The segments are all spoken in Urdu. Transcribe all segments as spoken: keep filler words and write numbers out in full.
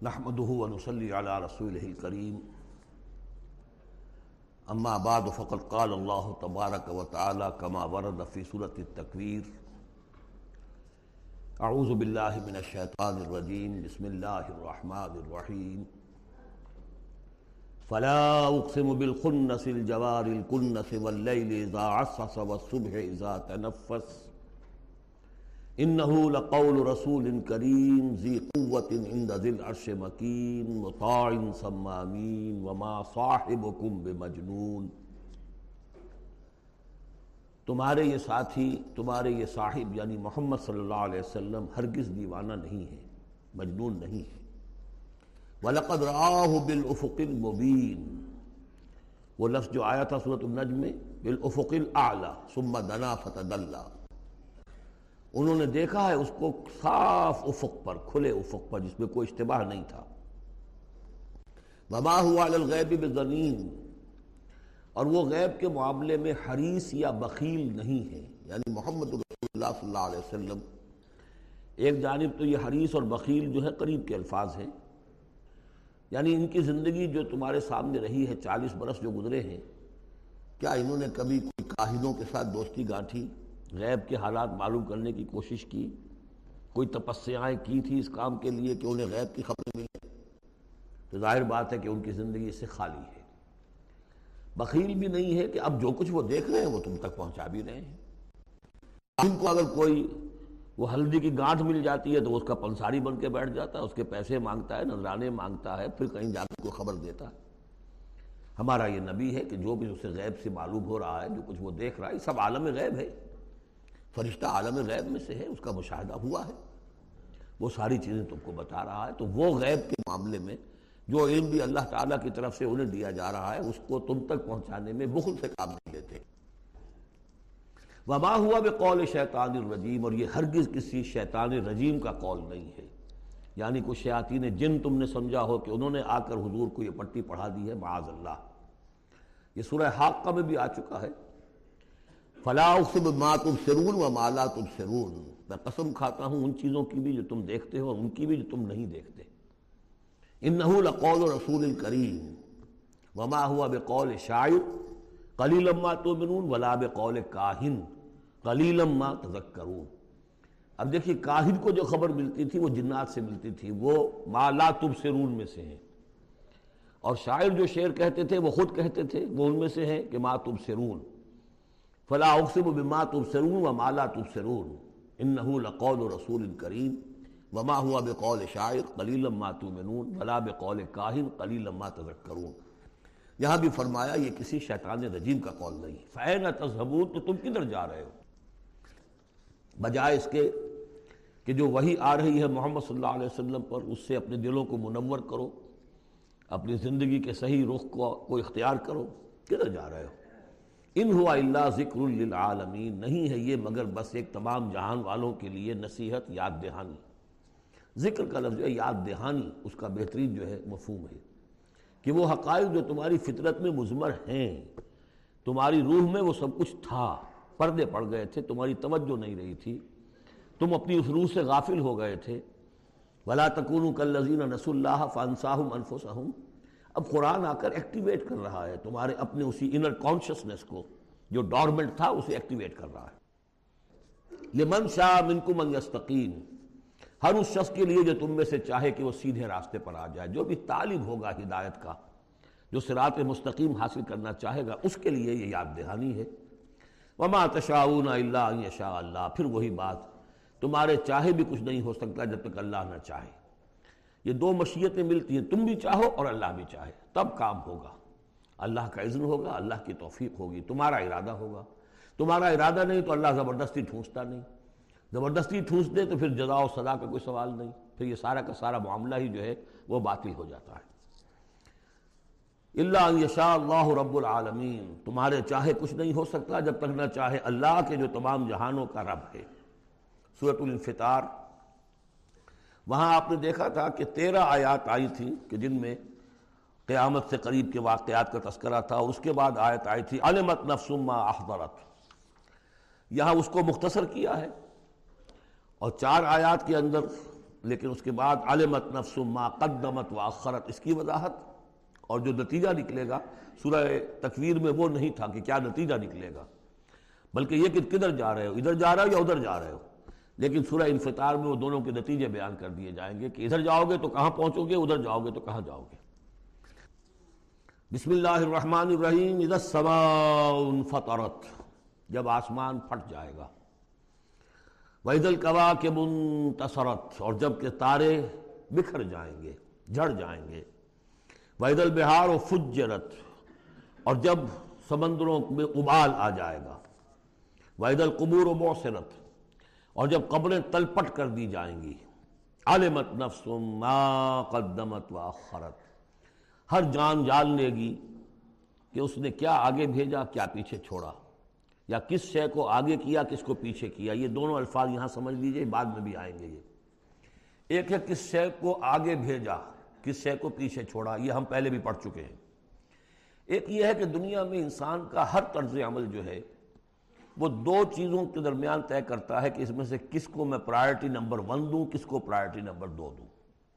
نحمده ونصلي على رسوله الكريم اما بعد فقد قال الله تبارك وتعالى كما ورد في سورة التكوير اعوذ بالله من الشيطان الرجيم بسم الله الرحمن الرحيم فلا اقسم بالخنس الجوار الكنس والليل اذا عسعس والصبح اذا تنفس انه لقول رسول کریم ذی قوة عند ذی العرش مکین مطاع ثم امین وما صاحبکم بمجنون۔ تمہارے یہ ساتھی، تمہارے یہ صاحب یعنی محمد صلی اللہ علیہ وسلم ہرگز دیوانہ نہیں ہے، مجنون نہیں ہے۔ وَلَقَدْ رَآهُ بِالْأُفُقِ الْمُبِينِ، وہ لفظ جو آیا تھا سورۃ النجم میں، بِالْأُفُقِ الْأَعْلَى ثُمَّ دَنَا فَتَدَلَّى، انہوں نے دیکھا ہے اس کو صاف افق پر، کھلے افق پر جس میں کوئی اشتباہ نہیں تھا۔ وَمَا هُوَ عَلَى الْغَيْبِ بِضَنِينٍ، اور وہ غیب کے معاملے میں حریص یا بخیل نہیں ہے، یعنی محمد رسول اللہ صلی اللہ علیہ وسلم ایک جانب تو یہ حریص اور بخیل جو ہے قریب کے الفاظ ہیں، یعنی ان کی زندگی جو تمہارے سامنے رہی ہے، چالیس برس جو گزرے ہیں، کیا انہوں نے کبھی کوئی کاہنوں کے ساتھ دوستی گانٹھی، غیب کے حالات معلوم کرنے کی کوشش کی، کوئی تپسیائیں کی تھی اس کام کے لیے کہ انہیں غیب کی خبریں ملیں؟ تو ظاہر بات ہے کہ ان کی زندگی اس سے خالی ہے۔ بخیل بھی نہیں ہے کہ اب جو کچھ وہ دیکھ رہے ہیں وہ تم تک پہنچا بھی رہے ہیں۔ ان کو اگر کوئی وہ ہلدی کی گانٹھ مل جاتی ہے تو اس کا پنساری بن کے بیٹھ جاتا ہے، اس کے پیسے مانگتا ہے، نذرانے مانگتا ہے، پھر کہیں جا کے کوئی خبر دیتا ہے۔ ہمارا یہ نبی ہے کہ جو بھی اسے غیب سے معلوم ہو رہا ہے، جو کچھ وہ دیکھ رہا ہے، سب عالم غیب ہے۔ فرشتہ عالم غیب میں سے ہے، اس کا مشاہدہ ہوا ہے، وہ ساری چیزیں تم کو بتا رہا ہے۔ تو وہ غیب کے معاملے میں جو علم بھی اللہ تعالیٰ کی طرف سے انہیں دیا جا رہا ہے، اس کو تم تک پہنچانے میں بخل سے کام نہیں لیتے۔ وما ہوا بقول شیطان الرجیم، اور یہ ہرگز کسی شیطان رجیم کا قول نہیں ہے، یعنی کچھ شیاطین جن تم نے سمجھا ہو کہ انہوں نے آ کر حضور کو یہ پٹی پڑھا دی ہے، معاذ اللہ۔ یہ سورہ حاقہ میں بھی آ چکا ہے، فلا اقسم بما تبصرون وما لا تبصرون، میں قسم کھاتا ہوں ان چیزوں کی بھی جو تم دیکھتے ہو اور ان کی بھی جو تم نہیں دیکھتے۔ انہ لقول رسول کریم وما هو بقول شاعر قلیلا ما تؤمنون ولا بقول کاہن قلیلا ما تذکرون۔ اب دیکھیے، کاہن کو جو خبر ملتی تھی وہ جنات سے ملتی تھی، وہ ما لا تبصرون میں سے ہیں، اور شاعر جو شعر کہتے تھے وہ خود کہتے تھے، وہ ان میں سے ہیں کہ ما تبصرون۔ فلا اقسم بما تبصرون وما لا تبصرون انہ لقول رسول کریم وما هو بقول شاعر قلیلا ما تؤمنون ولا بقول کاہن قلیلا ما تذکرون۔ یہاں بھی فرمایا یہ کسی شیطان رجیم کا قول نہیں۔ فأین تذهبون، تو تم کدھر جا رہے ہو؟ بجائے اس کے کہ جو وحی آ رہی ہے محمد صلی اللہ علیہ وسلم پر، اس سے اپنے دلوں کو منور کرو، اپنی زندگی کے صحیح رخ کو, کو اختیار کرو، کدھر جا رہے ہو؟ ان ہوا الا ذکر للعالمین، نہیں ہے یہ مگر بس ایک تمام جہان والوں کے لیے نصیحت، یاد دہانی۔ ذکر کا لفظ جو ہے یاد دہانی، اس کا بہترین جو ہے مفہوم ہے کہ وہ حقائق جو تمہاری فطرت میں مضمر ہیں، تمہاری روح میں وہ سب کچھ تھا، پردے پڑ گئے تھے، تمہاری توجہ نہیں رہی تھی، تم اپنی اس روح سے غافل ہو گئے تھے۔ ولا تکونوا کالذین نسوا اللہ فانساہم انفسہم، اب قرآن آ کر ایکٹیویٹ کر رہا ہے تمہارے اپنے اسی انر کانشسنس کو، جو ڈورمنٹ تھا اسے ایکٹیویٹ کر رہا ہے۔ لمن شاء منکم ان یستقیم، ہر اس شخص کے لیے جو تم میں سے چاہے کہ وہ سیدھے راستے پر آ جائے، جو بھی طالب ہوگا ہدایت کا، جو صراط مستقیم حاصل کرنا چاہے گا، اس کے لیے یہ یاد دہانی ہے۔ وما تشاءون الا ان یشاء اللہ، پھر وہی بات، تمہارے چاہے بھی کچھ نہیں ہو سکتا جب تک اللہ نہ چاہے۔ یہ دو مشیتیں ملتی ہیں، تم بھی چاہو اور اللہ بھی چاہے، تب کام ہوگا۔ اللہ کا اذن ہوگا، اللہ کی توفیق ہوگی، تمہارا ارادہ ہوگا۔ تمہارا ارادہ نہیں تو اللہ زبردستی ٹھونستا نہیں، زبردستی ٹھونس دے تو پھر جزا و سزا کا کوئی سوال نہیں، پھر یہ سارا کا سارا معاملہ ہی جو ہے وہ باطل ہو جاتا ہے۔ الا ان یشاء اللہ رب العالمین، تمہارے چاہے کچھ نہیں ہو سکتا جب تک نہ چاہے اللہ کے جو تمام جہانوں کا رب ہے۔ سورۃ الانفطار، وہاں آپ نے دیکھا تھا کہ تیرہ آیات آئی تھیں کہ جن میں قیامت سے قریب کے واقعات کا تذکرہ تھا، اور اس کے بعد آیت آئی تھی علمت نفس ما احضرت، یہاں اس کو مختصر کیا ہے، اور چار آیات کے اندر لیکن اس کے بعد علمت نفس ما قدمت واخرت، اس کی وضاحت، اور جو نتیجہ نکلے گا سورہ تکویر میں وہ نہیں تھا کہ کیا نتیجہ نکلے گا، بلکہ یہ کہ کدھر جا رہے ہو، ادھر جا رہے ہو یا ادھر جا رہے ہو، لیکن سورہ انفطار میں وہ دونوں کے نتیجے بیان کر دیے جائیں گے کہ ادھر جاؤ گے تو کہاں پہنچو گے، ادھر جاؤ گے تو کہاں جاؤ گے۔ بسم اللہ الرحمن الرحیم، اذا السماء انفطرت، جب آسمان پھٹ جائے گا، وَإِذَا الْكَوَاكِبُ انتَثَرَتْ، اور جب کہ تارے بکھر جائیں گے، جھڑ جائیں گے، وَإِذَا الْبِحَارُ فُجِّرَتْ، اور جب سمندروں میں ابال آ جائے گا، وَإِذَا الْقُبُورُ بُعْثِرَتْ، اور جب قبریں تلپٹ کر دی جائیں گی، عَلِمَتْ نَفْسٌ مَا قَدَّمَتْ وَأَخَّرَتْ، ہر جان جان لے گی کہ اس نے کیا آگے بھیجا کیا پیچھے چھوڑا، یا کس شے کو آگے کیا کس کو پیچھے کیا۔ یہ دونوں الفاظ یہاں سمجھ لیجئے، بعد میں بھی آئیں گے۔ یہ ایک ہے کس شے کو آگے بھیجا، کس شے کو پیچھے چھوڑا، یہ ہم پہلے بھی پڑھ چکے ہیں۔ ایک یہ ہے کہ دنیا میں انسان کا ہر طرز عمل جو ہے وہ دو چیزوں کے درمیان طے کرتا ہے کہ اس میں سے کس کو میں پرائرٹی نمبر ون دوں، کس کو پرائرٹی نمبر دو دوں۔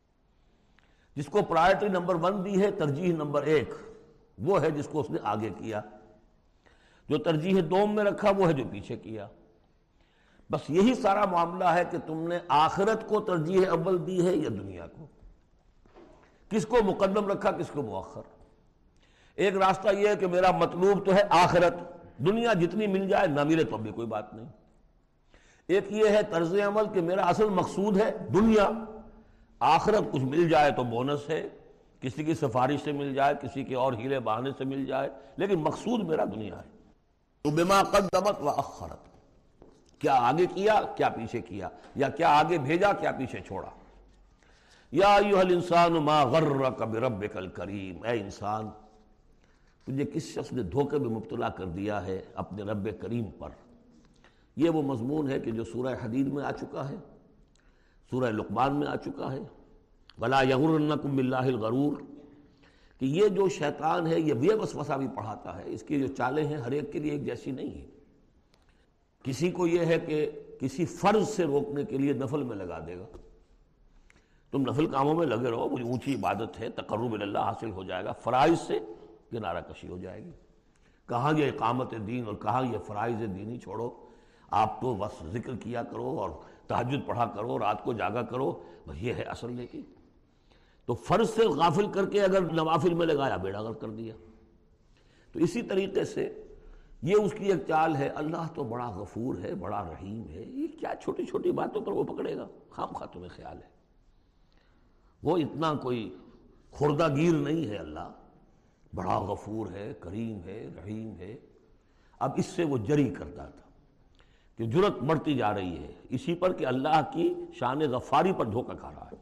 جس کو پرائرٹی نمبر ون دی ہے، ترجیح نمبر ایک، وہ ہے جس کو اس نے آگے کیا، جو ترجیح دوم میں رکھا وہ ہے جو پیچھے کیا۔ بس یہی سارا معاملہ ہے کہ تم نے آخرت کو ترجیح اول دی ہے یا دنیا کو، کس کو مقدم رکھا کس کو مؤخر۔ ایک راستہ یہ ہے کہ میرا مطلوب تو ہے آخرت، دنیا جتنی مل جائے نہ ملے تو بھی کوئی بات نہیں۔ ایک یہ ہے طرز عمل کہ میرا اصل مقصود ہے دنیا، آخرت کچھ مل جائے تو بونس ہے، کسی کی سفارش سے مل جائے، کسی کے اور ہیلے بہانے سے مل جائے، لیکن مقصود میرا دنیا ہے۔ تو بما قدمت واخرت، کیا آگے کیا کیا پیچھے کیا، یا کیا آگے بھیجا کیا پیچھے چھوڑا۔ یا ایھا الانسان ما غرک بربک الکریم، اے انسان تجھے کس شخص نے دھوکے میں مبتلا کر دیا ہے اپنے رب کریم پر۔ یہ وہ مضمون ہے کہ جو سورہ حدید میں آ چکا ہے، سورہ لقمان میں آ چکا ہے، ولا یغرنکم باللہ الغرور، کہ یہ جو شیطان ہے یہ یہ وسوسہ بھی پڑھاتا ہے، اس کی جو چالیں ہیں ہر ایک کے لیے ایک جیسی نہیں ہیں۔ کسی کو یہ ہے کہ کسی فرض سے روکنے کے لیے نفل میں لگا دے گا، تم نفل کاموں میں لگے رہو، مجھے اونچی عبادت ہے، تقرب اللہ حاصل ہو جائے گا، فرائض سے کنارہ کشی ہو جائے گی۔ کہاں یہ اقامت دین اور کہاں یہ فرائض دینی چھوڑو، آپ تو بس ذکر کیا کرو اور تہجد پڑھا کرو، رات کو جاگا کرو، بس یہ ہے اصل نیکی۔ تو فرض سے غافل کر کے اگر نوافل میں لگایا بیڑا غرق کر دیا۔ تو اسی طریقے سے یہ اس کی ایک چال ہے، اللہ تو بڑا غفور ہے، بڑا رحیم ہے، یہ کیا چھوٹی چھوٹی باتوں پر وہ پکڑے گا، خام خواہ تمہیں خیال ہے وہ اتنا کوئی خوردہ گیر نہیں ہے، اللہ بڑا غفور ہے، کریم ہے، رحیم ہے۔ اب اس سے وہ جری کرتا تھا کہ جرت بڑھتی جا رہی ہے اسی پر کہ اللہ کی شان غفاری پر دھوکہ کھا رہا ہے۔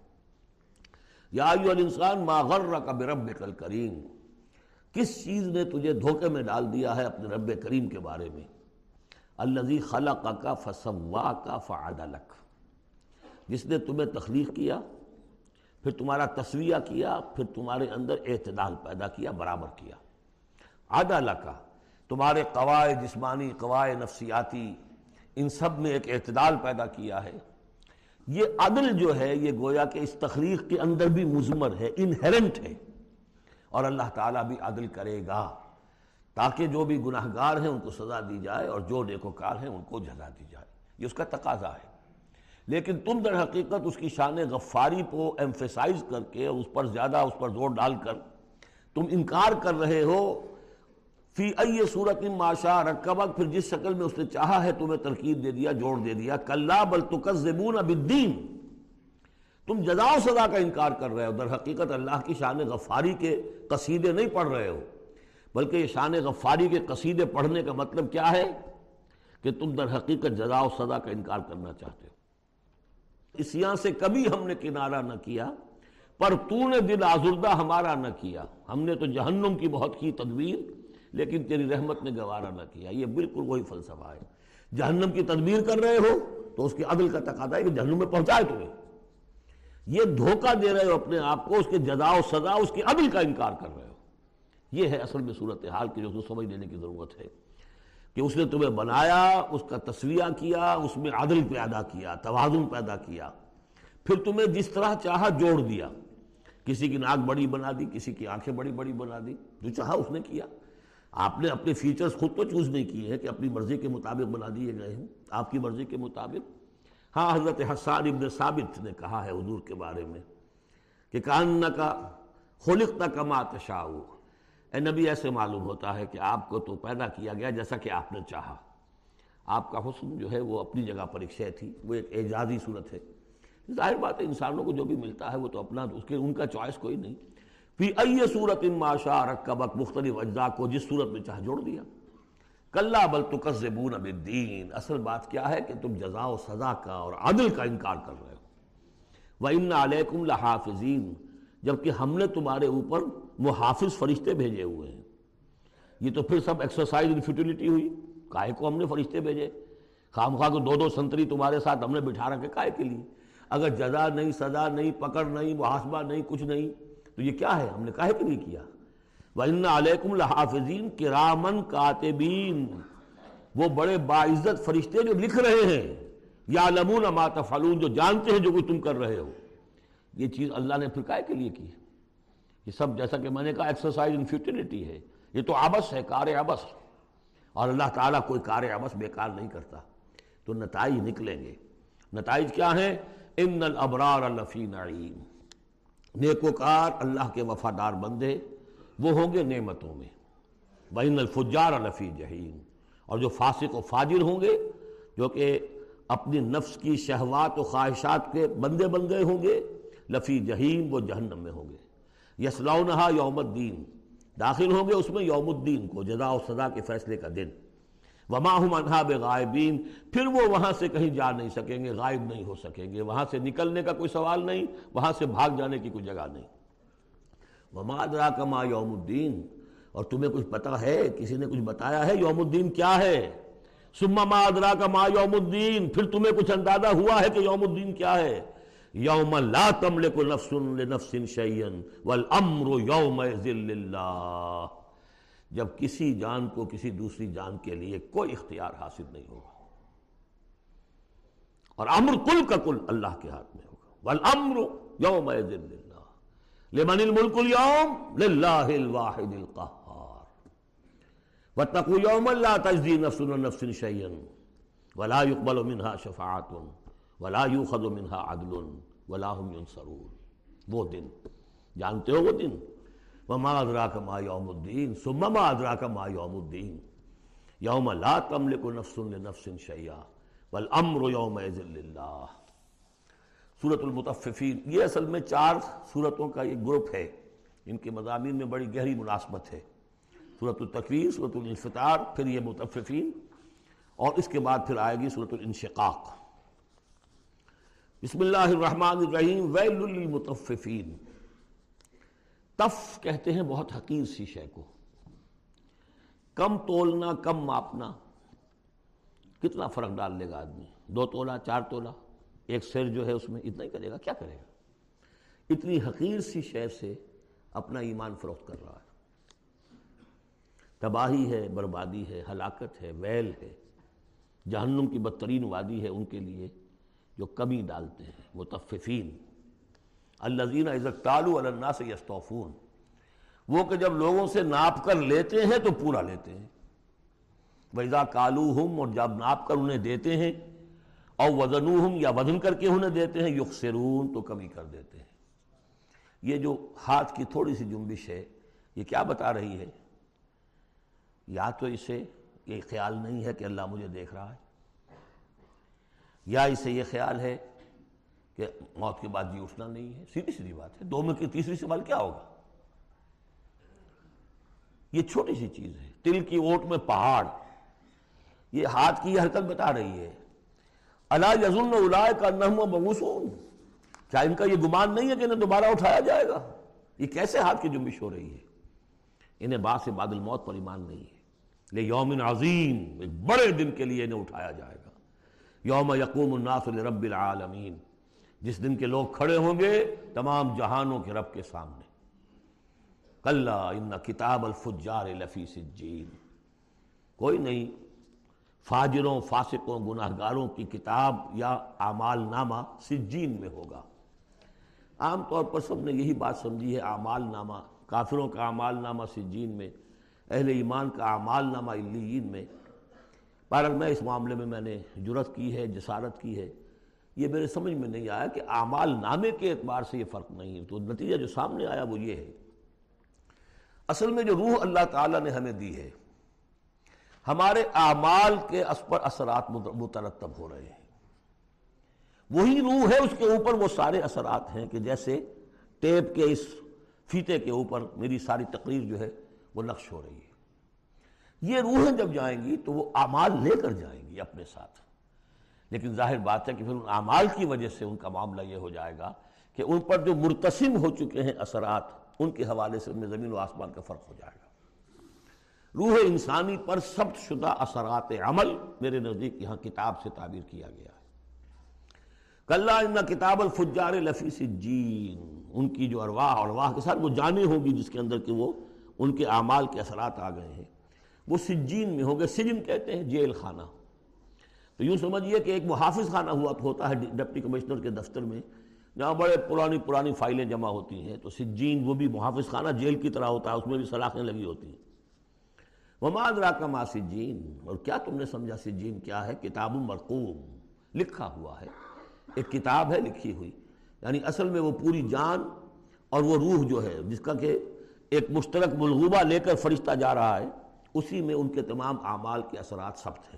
یا ایھا الانسان ما غرک بربک الکریم، کس چیز نے تجھے دھوکے میں ڈال دیا ہے اپنے رب کریم کے بارے میں۔ الذی خلقک فسواک فعدلک، جس نے تمہیں تخلیق کیا پھر تمہارا تسویہ کیا، پھر تمہارے اندر اعتدال پیدا کیا، برابر کیا۔ عدلک، تمہارے قواعد جسمانی، قواعد نفسیاتی، ان سب میں ایک اعتدال پیدا کیا ہے۔ یہ عدل جو ہے یہ گویا کہ اس تخلیق کے اندر بھی مضمر ہے، انہیرنٹ ہے، اور اللہ تعالیٰ بھی عدل کرے گا تاکہ جو بھی گناہگار ہیں ان کو سزا دی جائے اور جو نیکوکار ہیں ان کو جزا دی جائے، یہ اس کا تقاضا ہے۔ لیکن تم در حقیقت اس کی شان غفاری کو ایمفیسائز کر کے اس پر زیادہ اس پر زور ڈال کر تم انکار کر رہے ہو۔ فی ای صورت ما شاء رکبک، پھر جس شکل میں اس نے چاہا ہے تمہیں ترکیب دے دیا، جوڑ دے دیا۔ کلا بل تکذبون بالدین، تم جزا و سزا کا انکار کر رہے ہو، در حقیقت اللہ کی شان غفاری کے قصیدے نہیں پڑھ رہے ہو، بلکہ یہ شان غفاری کے قصیدے پڑھنے کا مطلب کیا ہے کہ تم در حقیقت جزا و سزا کا انکار کرنا چاہتے ہو۔ اسیاں سے کبھی ہم نے کنارہ نہ کیا، پر تو نے دل آزردہ ہمارا نہ کیا، ہم نے تو جہنم کی بہت کی تدبیر لیکن تیری رحمت نے گوارا نہ کیا۔ یہ بالکل وہی فلسفہ ہے، جہنم کی تدبیر کر رہے ہو تو اس کے عدل کا تقاضا ہے کہ جہنم میں پہنچائے تمہیں، یہ دھوکہ دے رہے ہو اپنے آپ کو، اس کے جزا و سزا اس کے عدل کا انکار کر رہے ہو۔ یہ ہے اصل میں صورتحال کی جو اس کو سمجھ لینے کی ضرورت ہے کہ اس نے تمہیں بنایا، اس کا تسویہ کیا، اس میں عدل پیدا کیا، توازن پیدا کیا، پھر تمہیں جس طرح چاہا جوڑ دیا، کسی کی ناک بڑی بنا دی، کسی کی آنکھیں بڑی بڑی بنا دی، جو چاہا اس نے کیا۔ آپ نے اپنے فیچرز خود تو چوز نہیں کیے ہیں کہ اپنی مرضی کے مطابق بنا دیے گئے ہیں، آپ کی مرضی کے مطابق۔ ہاں، حضرت حسان ابن ثابت نے کہا ہے حضور کے بارے میں کہ کأنک خلقت کما تشاء، اے نبی ایسے معلوم ہوتا ہے کہ آپ کو تو پیدا کیا گیا جیسا کہ آپ نے چاہا۔ آپ کا حسن جو ہے وہ اپنی جگہ پر ایک شے تھی، وہ ایک اعجازی صورت ہے۔ ظاہر بات ہے انسانوں کو جو بھی ملتا ہے وہ تو اپنا، اس کے ان کا چوائس کوئی نہیں۔ فی ای صورت ما شاء رکبک، مختلف اجزاء کو جس صورت میں چاہ جوڑ دیا۔ کلا بل تکذبون بالدین، اصل بات کیا ہے کہ تم جزا و سزا کا اور عدل کا انکار کر رہے ہو۔ وَإِنَّ عَلَيْكُمْ لَحَافِظِينَ، جبکہ ہم نے تمہارے اوپر محافظ فرشتے بھیجے ہوئے ہیں۔ یہ تو پھر سب ایکسرسائز ان فیوٹیلٹی ہوئی، کائے کو ہم نے فرشتے بھیجے؟ خام خواہ کو دو دو سنتری تمہارے ساتھ ہم نے بٹھا رکھے کائے کے لیے؟ اگر جزا نہیں، سزا نہیں، پکڑ نہیں، محاسبہ نہیں، کچھ نہیں، تو یہ کیا ہے؟ ہم نے کاہے کے لیے کیا؟ وَإِنَّ عَلَيْكُمْ لَحَافِظِينَ كِرَامًا كَاتِبِينَ، وہ بڑے باعزت فرشتے جو لکھ رہے ہیں، يَعْلَمُونَ مَا تَفْعَلُونَ، جو جانتے ہیں جو کچھ تم کر رہے ہو۔ یہ چیز اللہ نے پھر کاہے کے لیے کی؟ یہ سب جیسا کہ میں نے کہا ایکسرسائز ان فیوٹیلٹی ہے، یہ تو عبث ہے، کار عبث، اور اللہ تعالیٰ کوئی کار عبث بیکار نہیں کرتا۔ تو نتائج نکلیں گے۔ نتائج کیا ہیں؟ ان الابرار لفی نعیم، نیکوکار اللہ کے وفادار بندے وہ ہوں گے نعمتوں میں۔ وَإِنَّ الْفُجَّارَ لَفِي جَحِيمٍ، اور جو فاسق و فاجر ہوں گے، جو کہ اپنی نفس کی شہوات و خواہشات کے بندے بن گئے ہوں گے، لفی جہیم، وہ جہنم میں ہوں گے۔ یصلونہا یوم الدین، داخل ہوں گے اس میں یوم الدین کو، جزا و سزا کے فیصلے کا دن۔ وما ہم عنہا بغائبین، پھر وہ وہاں سے کہیں جا نہیں سکیں گے، غائب نہیں ہو سکیں گے، وہاں سے نکلنے کا کوئی سوال نہیں، وہاں سے بھاگ جانے کی کوئی جگہ نہیں۔ وما ادراک ما یوم الدین، اور تمہیں کچھ پتہ ہے، کسی نے کچھ بتایا ہے یوم الدین کیا ہے؟ ثم ما ادراک ما یوم الدین، پھر تمہیں کچھ اندازہ ہوا ہے کہ یوم الدین کیا ہے؟ یوم لا تملک نفس لنفس شیئا والامر یومئذ للہ، جب کسی جان کو کسی دوسری جان کے لیے کوئی اختیار حاصل نہیں ہوگا، اور امر کل کا کل اللہ کے ہاتھ میں ہوگا۔ والامر یومئذ للہ، لمن الملک اليوم للہ الواحد القہار۔ واتقوا یوما لا تجزی نفس عن نفس شیئا ولا يقبل منها شفاعۃ ولا یؤخذ منها عدل ولا هم ينصرون۔ وہ دن جانتے ہو، وہ دن وما ادراک ما یوم الدین ثم ما ادراک ما یوم الدین یوم لا تملک نفس لنفس شیئا والامر یومئذ للہ۔ سورۃ المطففین، یہ اصل میں چار سورتوں کا ایک گروپ ہے، ان کے مضامین میں بڑی گہری مناسبت ہے۔ سورۃ التکویر، سورۃ الانفطار، پھر یہ مطففین، اور اس کے بعد پھر آئے گی سورۃ الانشقاق۔ بسم اللہ الرحمن الرحیم۔ ویل للمطففین، تف کہتے ہیں بہت حقیر سی شے کو، کم تولنا، کم ماپنا، کتنا فرق ڈال لے گا آدمی؟ دو تولا، چار تولا، ایک سر جو ہے اس میں اتنا ہی کرے گا، کیا کرے گا؟ اتنی حقیر سی شے سے اپنا ایمان فروخت کر رہا ہے۔ تباہی ہے، بربادی ہے، ہلاکت ہے، ویل ہے، جہنم کی بدترین وادی ہے ان کے لیے جو کمی ڈالتے ہیں۔ مطففین الذین اذا اکتالوا علی الناس یستوفون، وہ کہ جب لوگوں سے ناپ کر لیتے ہیں تو پورا لیتے ہیں۔ وَإِذَا كَالُوهُمْ، اور جب ناپ کر انہیں دیتے ہیں، اور وزنوہم، یا وزن کر کے انہیں دیتے ہیں، یخسرون، تو کمی کر دیتے ہیں۔ یہ جو ہاتھ کی تھوڑی سی جنبش ہے، یہ کیا بتا رہی ہے؟ یا تو اسے یہ خیال نہیں ہے کہ اللہ مجھے دیکھ رہا ہے، یا اسے یہ خیال ہے کہ موت کے بعد جی اٹھنا نہیں ہے۔ سیدھی سیدھی بات ہے، دو میں کی تیسری سوال کیا ہوگا؟ یہ چھوٹی سی چیز ہے، تل کی اوٹ میں پہاڑ، یہ ہاتھ کی حرکت بتا رہی ہے۔ الا یظن اولئک انہم مبعوثون، کیا ان کا یہ گمان نہیں ہے کہ انہیں دوبارہ اٹھایا جائے گا؟ یہ کیسے ہاتھ کی جنبش ہو رہی ہے؟ انہیں بعد سے بعد الموت پر ایمان نہیں ہے۔ لیوم عظیم، ایک بڑے دن کے لیے انہیں اٹھایا جائے گا۔ یوم یقوم الناس لرب العالمین، جس دن کے لوگ کھڑے ہوں گے تمام جہانوں کے رب کے سامنے۔ کلا ان کتاب الفجار لفی سجین، کوئی نہیں، فاجروں، فاسقوں، گناہگاروں کی کتاب یا اعمال نامہ سجین میں ہوگا۔ عام طور پر سب نے یہی بات سمجھی ہے اعمال نامہ، کافروں کا اعمال نامہ سجین میں، اہل ایمان کا اعمال نامہ علیین میں۔ بہرحال میں اس معاملے میں میں نے جرأت کی ہے، جسارت کی ہے، یہ میرے سمجھ میں نہیں آیا کہ اعمال نامے کے اعتبار سے یہ فرق نہیں ہے، تو نتیجہ جو سامنے آیا وہ یہ ہے۔ اصل میں جو روح اللہ تعالیٰ نے ہمیں دی ہے، ہمارے اعمال کے اس پر اثرات مترتب ہو رہے ہیں، وہی روح ہے، اس کے اوپر وہ سارے اثرات ہیں کہ جیسے ٹیپ کے اس فیتے کے اوپر میری ساری تقریر جو ہے وہ نقش ہو رہی ہے۔ یہ روحیں جب جائیں گی تو وہ اعمال لے کر جائیں گی اپنے ساتھ، لیکن ظاہر بات ہے کہ پھر ان اعمال کی وجہ سے ان کا معاملہ یہ ہو جائے گا کہ ان پر جو مرتسم ہو چکے ہیں اثرات، ان کے حوالے سے ان میں زمین و آسمان کا فرق ہو جائے گا۔ روح انسانی پر ثبت شدہ اثرات عمل میرے نزدیک یہاں کتاب سے تعبیر کیا گیا ہے۔ کلا ان کتاب الفجار لفی سجین، ان کی جو ارواح اور ارواح کے ساتھ وہ جانیں ہوں گی جس کے اندر کہ وہ ان کے اعمال کے اثرات آ گئے ہیں، وہ سجین میں ہوں گے۔ سجن کہتے ہیں جیل خانہ، تو یوں سمجھیے کہ ایک محافظ خانہ ہوا ہوتا ہے ڈپٹی کمشنر کے دفتر میں، جہاں بڑے پرانی پرانی فائلیں جمع ہوتی ہیں، تو سجین وہ بھی محافظ خانہ جیل کی طرح ہوتا ہے، اس میں بھی سلاخیں لگی ہوتی ہیں۔ وما ادراک ما سجین، اور کیا تم نے سمجھا سجین کیا ہے؟ کتاب مرقوم، لکھا ہوا ہے، ایک کتاب ہے لکھی ہوئی، یعنی اصل میں وہ پوری جان اور وہ روح جو ہے جس کا کہ ایک مشترک ملغوبہ لے کر فرشتہ جا رہا ہے، اسی میں ان کے تمام اعمال کے اثرات ثبت ہیں۔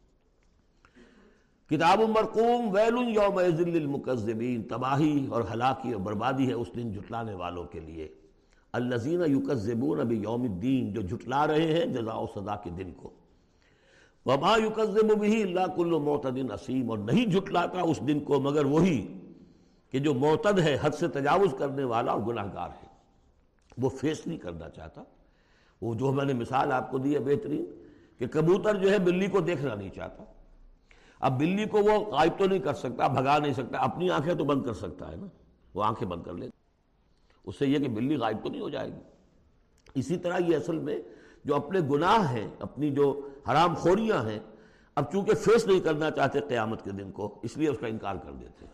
کتاب مرقوم ویل یومئذ للمکذبین، تباہی اور ہلاکی اور بربادی ہے اس دن جھٹلانے والوں کے لیے۔ الذین یکذبون بیوم الدین، جو جھٹلا رہے ہیں جزا و سزا کے دن کو۔ وما یکذب بہ الا کل معتد اثیم، اور نہیں جھٹلاتا اس دن کو مگر وہی کہ جو معتد ہے، حد سے تجاوز کرنے والا اور گناہگار ہے، وہ فیس نہیں کرنا چاہتا۔ وہ جو میں نے مثال آپ کو دی ہے بہترین، کہ کبوتر جو ہے بلی کو دیکھنا نہیں چاہتا، اب بلی کو وہ غائب تو نہیں کر سکتا، بھگا نہیں سکتا، اپنی آنکھیں تو بند کر سکتا ہے نا، وہ آنکھیں بند کر لے، اس سے یہ کہ بلی غائب تو نہیں ہو جائے گی۔ اسی طرح یہ اصل میں جو اپنے گناہ ہیں، اپنی جو حرام خوریاں ہیں، اب چونکہ فیس نہیں کرنا چاہتے قیامت کے دن کو، اس لیے اس کا انکار کر دیتے ہیں۔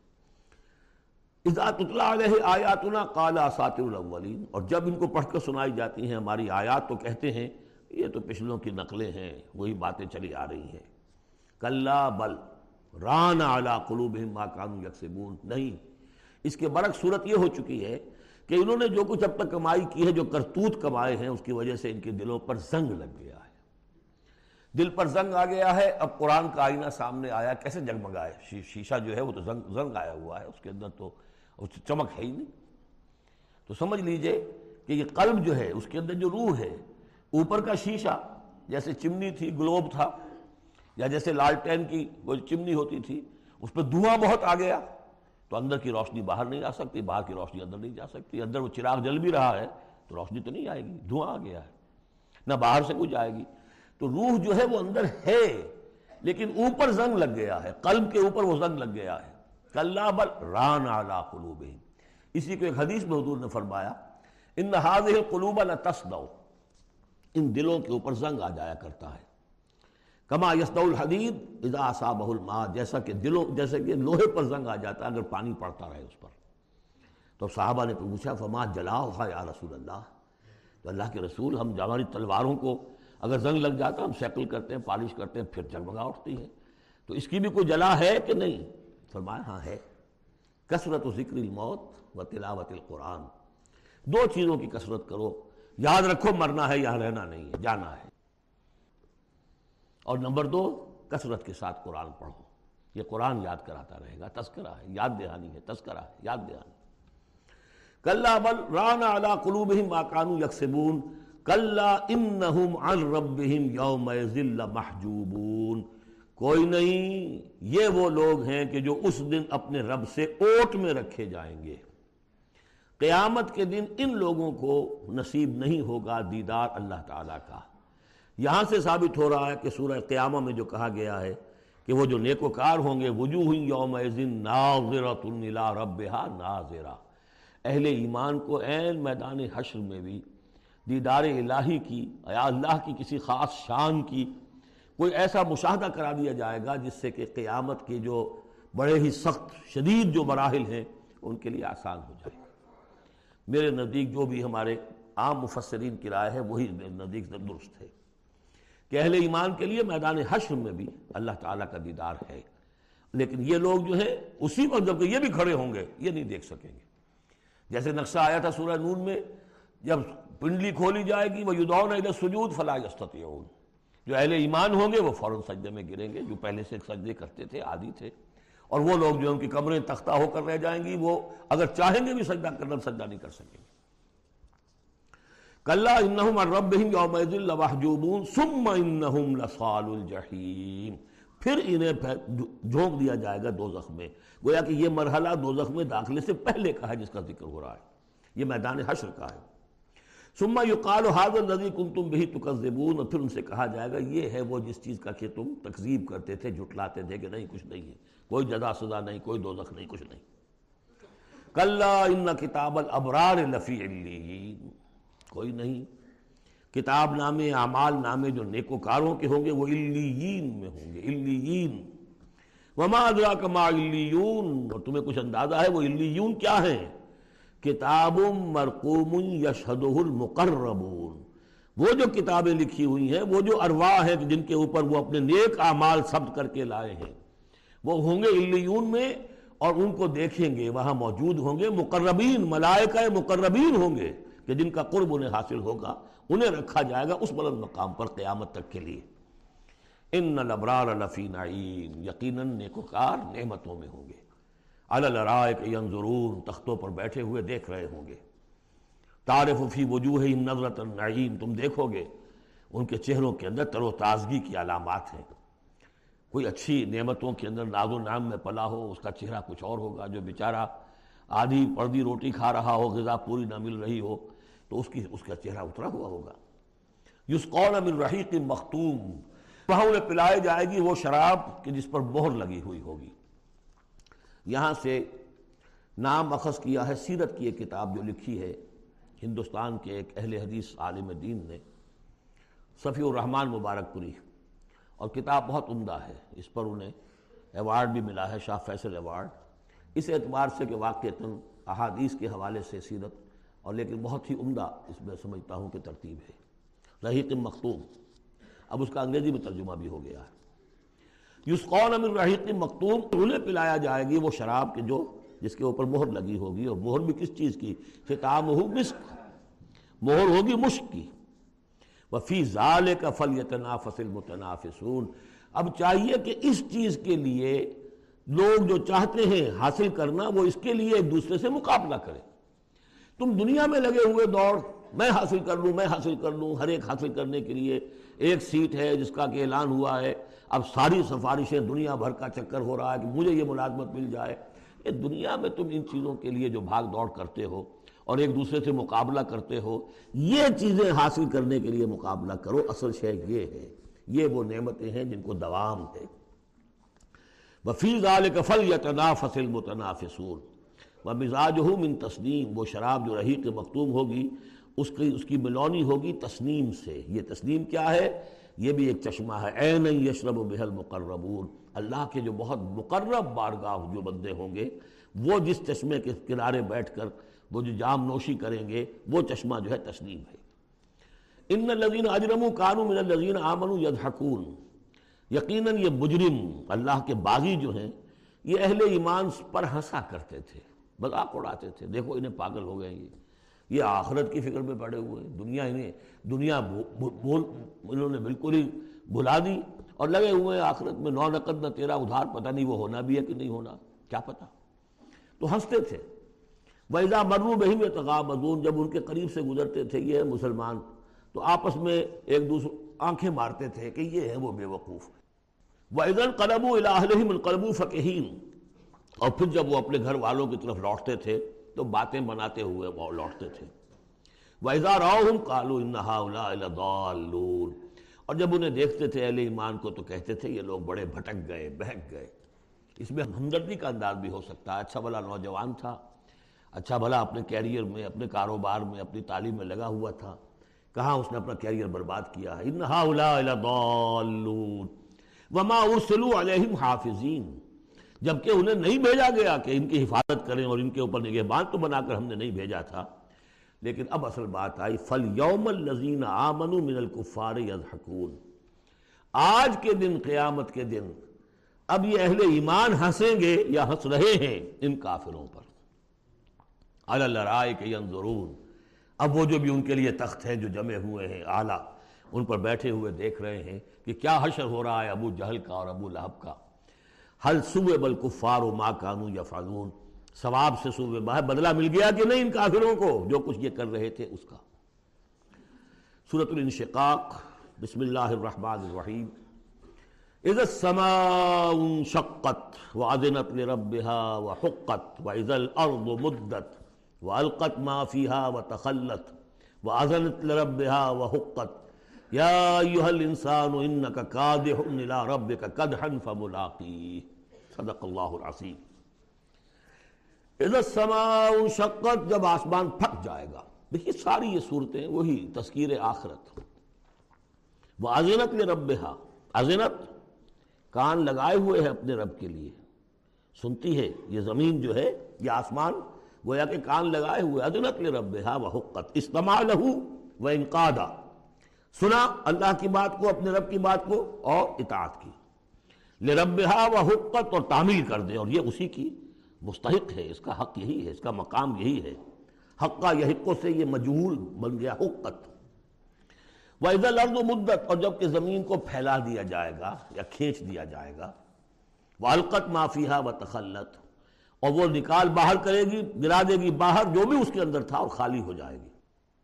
اذا تتلی علیہ آیاتنا قال اساطیر الاولین، اور جب ان کو پڑھ کر سنائی جاتی ہیں ہماری آیات تو کہتے ہیں یہ تو پچھلوں کی نقلیں ہیں، وہی باتیں چلی آ رہی ہیں۔ کلا بل ران علی قلوبہم ما کانوا یکسبون، نہیں، اس کے برعکس صورت یہ ہو چکی ہے کہ انہوں نے جو کچھ اب تک کمائی کی ہے، جو کرتوت کمائے ہیں، اس کی وجہ سے ان کے دلوں پر زنگ لگ گیا ہے، دل پر زنگ آ گیا ہے۔ اب قرآن کا آئینہ سامنے آیا، کیسے جگمگائے؟ شیشہ جو ہے وہ تو زنگ زنگ آیا ہوا ہے، اس کے اندر تو چمک ہے ہی نہیں۔ تو سمجھ لیجئے کہ یہ قلب جو ہے، اس کے اندر جو روح ہے، اوپر کا شیشہ جیسے چمنی تھی، گلوب تھا، یا جیسے لالٹین کی وہ چمنی ہوتی تھی، اس پہ دھواں بہت آ گیا تو اندر کی روشنی باہر نہیں آ سکتی، باہر کی روشنی اندر نہیں جا سکتی، اندر وہ چراغ جل بھی رہا ہے تو روشنی تو نہیں آئے گی، دھواں آ گیا ہے، نہ باہر سے کچھ آئے گی۔ تو روح جو ہے وہ اندر ہے، لیکن اوپر زنگ لگ گیا ہے، قلب کے اوپر وہ زنگ لگ گیا ہے۔ کلا بل ران علی قلوبہم، اسی کو ایک حدیث میں حضور نے فرمایا ان ہذہ القلوب لتصدع، ان دلوں کے اوپر زنگ آ جایا کرتا ہے، کما یصدع الحدید اذا اصابہ الماء، جیسا کہ دلوں جیسے کہ لوہے پر زنگ آ جاتا ہے اگر پانی پڑتا رہے اس پر۔ تو صحابہ نے پوچھا فما جلاؤھا یا رسول اللہ، تو اللہ کے رسول ہم ہماری تلواروں کو اگر زنگ لگ جاتا ہم سیکل کرتے ہیں، پالش کرتے ہیں، پھر جگمگا اٹھتی ہے، تو اس کی بھی کوئی جلا ہے کہ نہیں؟ فرمایا ہاں ہے، کثرت ذکر الموت و تلاوت القرآن، دو چیزوں کی کثرت کرو، یاد رکھو مرنا ہے یہاں رہنا نہیں ہے، جانا ہے، اور نمبر دو کثرت کے ساتھ قرآن پڑھو، یہ قرآن یاد کراتا رہے گا، تذکرہ ہے، یاد دہانی ہے، تذکرہ ہے، یاد دہانی۔ کلا بل ران علی قلوبہم ما کانوا یکسبون کلا انہم عن ربہم یومئذ لمحجوبون، کوئی نہیں، یہ وہ لوگ ہیں کہ جو اس دن اپنے رب سے اوٹ میں رکھے جائیں گے۔ قیامت کے دن ان لوگوں کو نصیب نہیں ہوگا دیدار اللہ تعالیٰ کا۔ یہاں سے ثابت ہو رہا ہے کہ سورہ قیامہ میں جو کہا گیا ہے کہ وہ جو نیکوکار ہوں گے وجوہ یومئذ ناظرۃ الی ربہا ناظرہ، اہل ایمان کو عین میدان حشر میں بھی دیدار الہی کی یا اللہ کی کسی خاص شان کی کوئی ایسا مشاہدہ کرا دیا جائے گا جس سے کہ قیامت کے جو بڑے ہی سخت شدید جو مراحل ہیں ان کے لیے آسان ہو جائے گا۔ میرے نزدیک جو بھی ہمارے عام مفسرین کی رائے ہے وہی میرے نزدیک درست ہے کہ اہل ایمان کے لیے میدان حشر میں بھی اللہ تعالیٰ کا دیدار ہے، لیکن یہ لوگ جو ہے اسی وقت جب کہ یہ بھی کھڑے ہوں گے یہ نہیں دیکھ سکیں گے۔ جیسے نقشہ آیا تھا سورہ نون میں، جب پنڈلی کھولی جائے گی وَيُدْعَوْنَ إِلَى السُّجُودِ فَلَا يَسْتَطِيعُونَ، جو اہل ایمان ہوں گے وہ فوراً سجدے میں گریں گے، جو پہلے سے سجدے کرتے تھے عادی تھے، اور وہ لوگ جو ان کی کمریں تختہ ہو کر رہ جائیں گی وہ اگر چاہیں گے بھی سجدہ کرنا سجدہ نہیں کر سکیں گے۔ کَلَّا إِنَّهُمْ عَنْ رَبِّهِمْ يَوْمَئِذٍ لَمَحْجُوبُونَ ثُمَّ إِنَّهُمْ لَصَالُو الْجَحِيمِ، پھر انہیں جھونک دیا جائے گا دوزخ میں۔ گویا کہ یہ مرحلہ دوزخ میں داخلے سے پہلے کا ہے جس کا ذکر ہو رہا ہے، یہ میدان حشر کا ہے۔ ثم يقال هذا الذي كنتم به تكذبون، اور پھر ان سے کہا جائے گا یہ ہے وہ جس چیز کا کہ تم تکذیب کرتے تھے، جھٹلاتے تھے کہ نہیں کچھ نہیں ہے، کوئی جزا سزا نہیں، کوئی دوزخ نہیں، کچھ نہیں۔ کلا ان کتاب الابرار لفی علیین، کوئی نہیں، کتاب نامے اعمال نامے جو نیکوکاروں کے ہوں گے وہ علیین میں ہوں گے، علیین۔ وما ادراک ما علیون، اور تمہیں کچھ اندازہ ہے وہ علیون کیا ہیں؟ کتاب مرقوم یشہدہ المقربون، وہ جو کتابیں لکھی ہوئی ہیں، وہ جو ارواح ہیں جن کے اوپر وہ اپنے نیک اعمال ثبت کر کے لائے ہیں، وہ ہوں گے علیون میں، اور ان کو دیکھیں گے، وہاں موجود ہوں گے مقربین، ملائکہ مقربین ہوں گے کہ جن کا قرب انہیں حاصل ہوگا، انہیں رکھا جائے گا اس بلند مقام پر قیامت تک کے لیے۔ ان الابرار لفی نعیم، یقیناً نیکوکار نعمتوں میں ہوں گے۔ علی الارائک ینظرون، تختوں پر بیٹھے ہوئے دیکھ رہے ہوں گے۔ تعرف فی وجوہہم نظرۃ النعیم، تم دیکھو گے ان کے چہروں کے اندر تر و تازگی کی علامات ہیں۔ کوئی اچھی نعمتوں کے اندر ناز و نعم میں پلا ہو اس کا چہرہ کچھ اور ہوگا، جو بیچارہ آدھی پردی روٹی کھا رہا ہو، غذا پوری نہ مل رہی ہو تو اس کی اس کا چہرہ اترا ہوا ہوگا۔ یسقون من رحیق مختوم، وہاں انہیں پلائے جائے گی وہ شراب کہ جس پر مہر لگی ہوئی ہوگی۔ یہاں سے نام اخذ کیا ہے سیرت کی ایک کتاب جو لکھی ہے ہندوستان کے ایک اہل حدیث عالم دین نے، صفی الرحمن مبارک پوری، اور کتاب بہت عمدہ ہے، اس پر انہیں ایوارڈ بھی ملا ہے، شاہ فیصل ایوارڈ، اس اعتبار سے کہ واقعتاً احادیث کے حوالے سے سیرت، اور لیکن بہت ہی عمدہ اس میں سمجھتا ہوں کہ ترتیب ہے۔ رحیق مختوم، اب اس کا انگریزی میں ترجمہ بھی ہو گیا ہے۔ یسقون من رحیق مختوم، انہیں پلایا جائے گی وہ شراب کہ جو جس کے اوپر مہر لگی ہوگی، اور مہر بھی کس چیز کی؟ ختامہ مسک، مہر ہوگی مشک کی۔ وفی ذالک فلیتنافس المتنافسون، اب چاہیے کہ اس چیز کے لیے لوگ جو چاہتے ہیں حاصل کرنا وہ اس کے لیے ایک دوسرے سے مقابلہ کریں۔ تم دنیا میں لگے ہوئے دوڑ، میں حاصل کر لوں میں حاصل کر لوں، ہر ایک حاصل کرنے کے لیے ایک سیٹ ہے جس کا کہ اعلان ہوا ہے، اب ساری سفارشیں دنیا بھر کا چکر ہو رہا ہے کہ مجھے یہ ملازمت مل جائے۔ یہ دنیا میں تم ان چیزوں کے لیے جو بھاگ دوڑ کرتے ہو اور ایک دوسرے سے مقابلہ کرتے ہو، یہ چیزیں حاصل کرنے کے لیے مقابلہ کرو، اصل شے یہ ہے، یہ وہ نعمتیں ہیں جن کو دوام ہے۔ وَفِي ذَلِكَ فَلْيَتَنَافَسِ الْمُتَنَافِسُونَ وَمِزَاجُهُ مِن تسنیم، وہ شراب جو رحیق مختوم ہوگی اس کی اس کی ملونی ہوگی تسنیم سے۔ یہ تسنیم کیا ہے؟ یہ بھی ایک چشمہ ہے، عین یشرب بها المقربون، اللہ کے جو بہت مقرب بارگاہ جو بندے ہوں گے وہ جس چشمے کے کنارے بیٹھ کر وہ جو جام نوشی کریں گے وہ چشمہ جو ہے تسنیم ہے۔ ان الذین اجرموا كانوا من الذین آمنوا يضحكون، یقیناً یہ مجرم اللہ کے باغی جو ہیں یہ اہل ایمان پر ہنسا کرتے تھے، مذاق اڑاتے تھے، دیکھو انہیں پاگل ہو گئے یہ یہ آخرت کی فکر میں پڑے ہوئے ہیں، دنیا انہیں دنیا بول انہوں نے بالکل ہی بھلا دی اور لگے ہوئے ہیں آخرت میں، نو نقد نہ تیرا ادھار، پتہ نہیں وہ ہونا بھی ہے کہ نہیں ہونا، کیا پتہ، تو ہنستے تھے۔ وَإِذَا مَرُّوا بِهِمْ يَتَغَامَزُونَ، جب ان کے قریب سے گزرتے تھے یہ مسلمان تو آپس میں ایک دوسرے آنکھیں مارتے تھے کہ یہ ہے وہ بے وقوف۔ وَإِذَا انقلبوا إِلَىٰ أَهْلِهِمْ انقلبوا فَكِهِينَ، اور پھر جب وہ اپنے گھر والوں کی طرف لوٹتے تھے تو باتیں بناتے ہوئے وہ لوٹتے تھے۔ وَإِذَا رَأَوْهُمْ قَالُوا إِنَّ هَٰؤُلَاءِ لَضَالُّونَ، اور جب انہیں دیکھتے تھے اہل ایمان کو تو کہتے تھے یہ لوگ بڑے بھٹک گئے، بہک گئے۔ اس میں ہمدردی کا انداز بھی ہو سکتا ہے، اچھا بھلا نوجوان تھا، اچھا بھلا اپنے کیریئر میں، اپنے کاروبار میں، اپنی تعلیم میں لگا ہوا تھا، کہاں اس نے اپنا کیریئر برباد کیا ہے۔ إِنَّ هَٰؤُلَاءِ لَضَالُّونَ وَمَا أُرْسِلُوا عَلَيْهِمْ حَافِظِينَ، جبکہ انہیں نہیں بھیجا گیا کہ ان کی حفاظت کریں اور ان کے اوپر نگہبان تو بنا کر ہم نے نہیں بھیجا تھا. لیکن اب اصل بات آئی فَالْيَوْمَ الَّذِينَ آمَنُوا مِنَ الْكُفَّارِ يَضْحَكُونَ. آج کے دن، قیامت کے دن، اب یہ اہل ایمان ہنسیں گے یا ہنس رہے ہیں ان کافروں پر. عَلَى الْأَرَائِكِ يَنظُرُونَ. اب وہ جو بھی ان کے لیے تخت ہیں جو جمے ہوئے ہیں اعلیٰ، ان پر بیٹھے ہوئے دیکھ رہے ہیں کہ کیا حشر ہو رہا ہے ابو جہل کا اور ابو لہب کا. حل ثوب الکفار ما کانوا یفعلون. ثواب سے ثوب ہے، بدلہ مل گیا کہ نہیں ان کافروں کو جو کچھ یہ کر رہے تھے اس کا. سورۃ الانشقاق، بسم اللہ الرحمن الرحیم. اذا السماء انشقت واذنت لربها وحقت واذا الارض مدت والقت ما فيها وتخلت واذنت لربها وحقت یا ایھا الانسان انک کادح الی ربک کدحا فملاقیہ. صدق اللہ العظیم. اذا السماء انشقت، جب آسمان پھٹ جائے گا. دیکھیے ساری یہ صورتیں وہی تذکیر آخرت. واذنت لربها، اذنت کان لگائے ہوئے ہے اپنے رب کے لیے، سنتی ہے. یہ زمین جو ہے، یہ آسمان گویا کہ کان لگائے ہوئے. اذنت لربها وحقت، استمع له وانقاد. سنا اللہ کی بات کو، اپنے رب کی بات کو، اور اطاعت کی. لربها وحقت، اور تعمیل کر دے، اور یہ اسی کی مستحق ہے، اس کا حق یہی ہے، اس کا مقام یہی ہے. حقا یحق سے یہ مجہول بن گیا حقت. وَإِذَا الْأَرْضُ مُدَّتْ، اور جب کہ زمین کو پھیلا دیا جائے گا یا کھینچ دیا جائے گا. وَأَلْقَتْ مَا فِيهَا وَتَخَلَّتْ، اور وہ نکال باہر کرے گی، گرا دے گی باہر جو بھی اس کے اندر تھا اور خالی ہو جائے گی.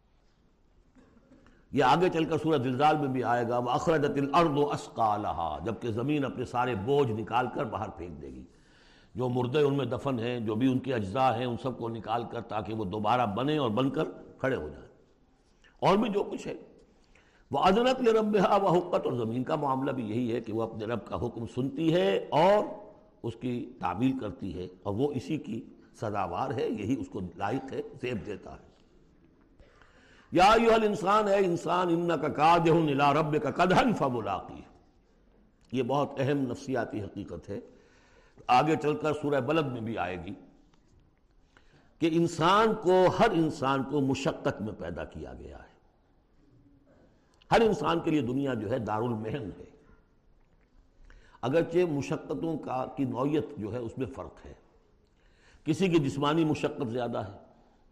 یہ آگے چل کر سورہ زلزال میں بھی آئے گا. وَأَخْرَجَتِ الْأَرْضُ أَثْقَالَهَا، جبکہ زمین اپنے سارے بوجھ نکال کر باہر پھینک دے گی. جو مردے ان میں دفن ہیں، جو بھی ان کے اجزاء ہیں، ان سب کو نکال کر تاکہ وہ دوبارہ بنے اور بن کر کھڑے ہو جائیں. اور بھی جو کچھ ہے. وَأَذْنَتْ لِرَبِّهَا وَحُقَّتْ، اور زمین کا معاملہ بھی یہی ہے کہ وہ اپنے رب کا حکم سنتی ہے اور اس کی تعمیل کرتی ہے، اور وہ اسی کی سزاوار ہے، یہی اس کو لائق ہے، زیب دیتا ہے. یا ایھا الانسان، اے انسان، انک کادح الی ربک کدحا فملاقیہ. یہ بہت اہم نفسیاتی حقیقت ہے، آگے چل کر سورہ بلد میں بھی آئے گی کہ انسان کو، ہر انسان کو مشقت میں پیدا کیا گیا ہے. ہر انسان کے لیے دنیا جو ہے دارالمحن ہے، اگرچہ مشقتوں کا کی نوعیت جو ہے اس میں فرق ہے. کسی کی جسمانی مشقت زیادہ ہے،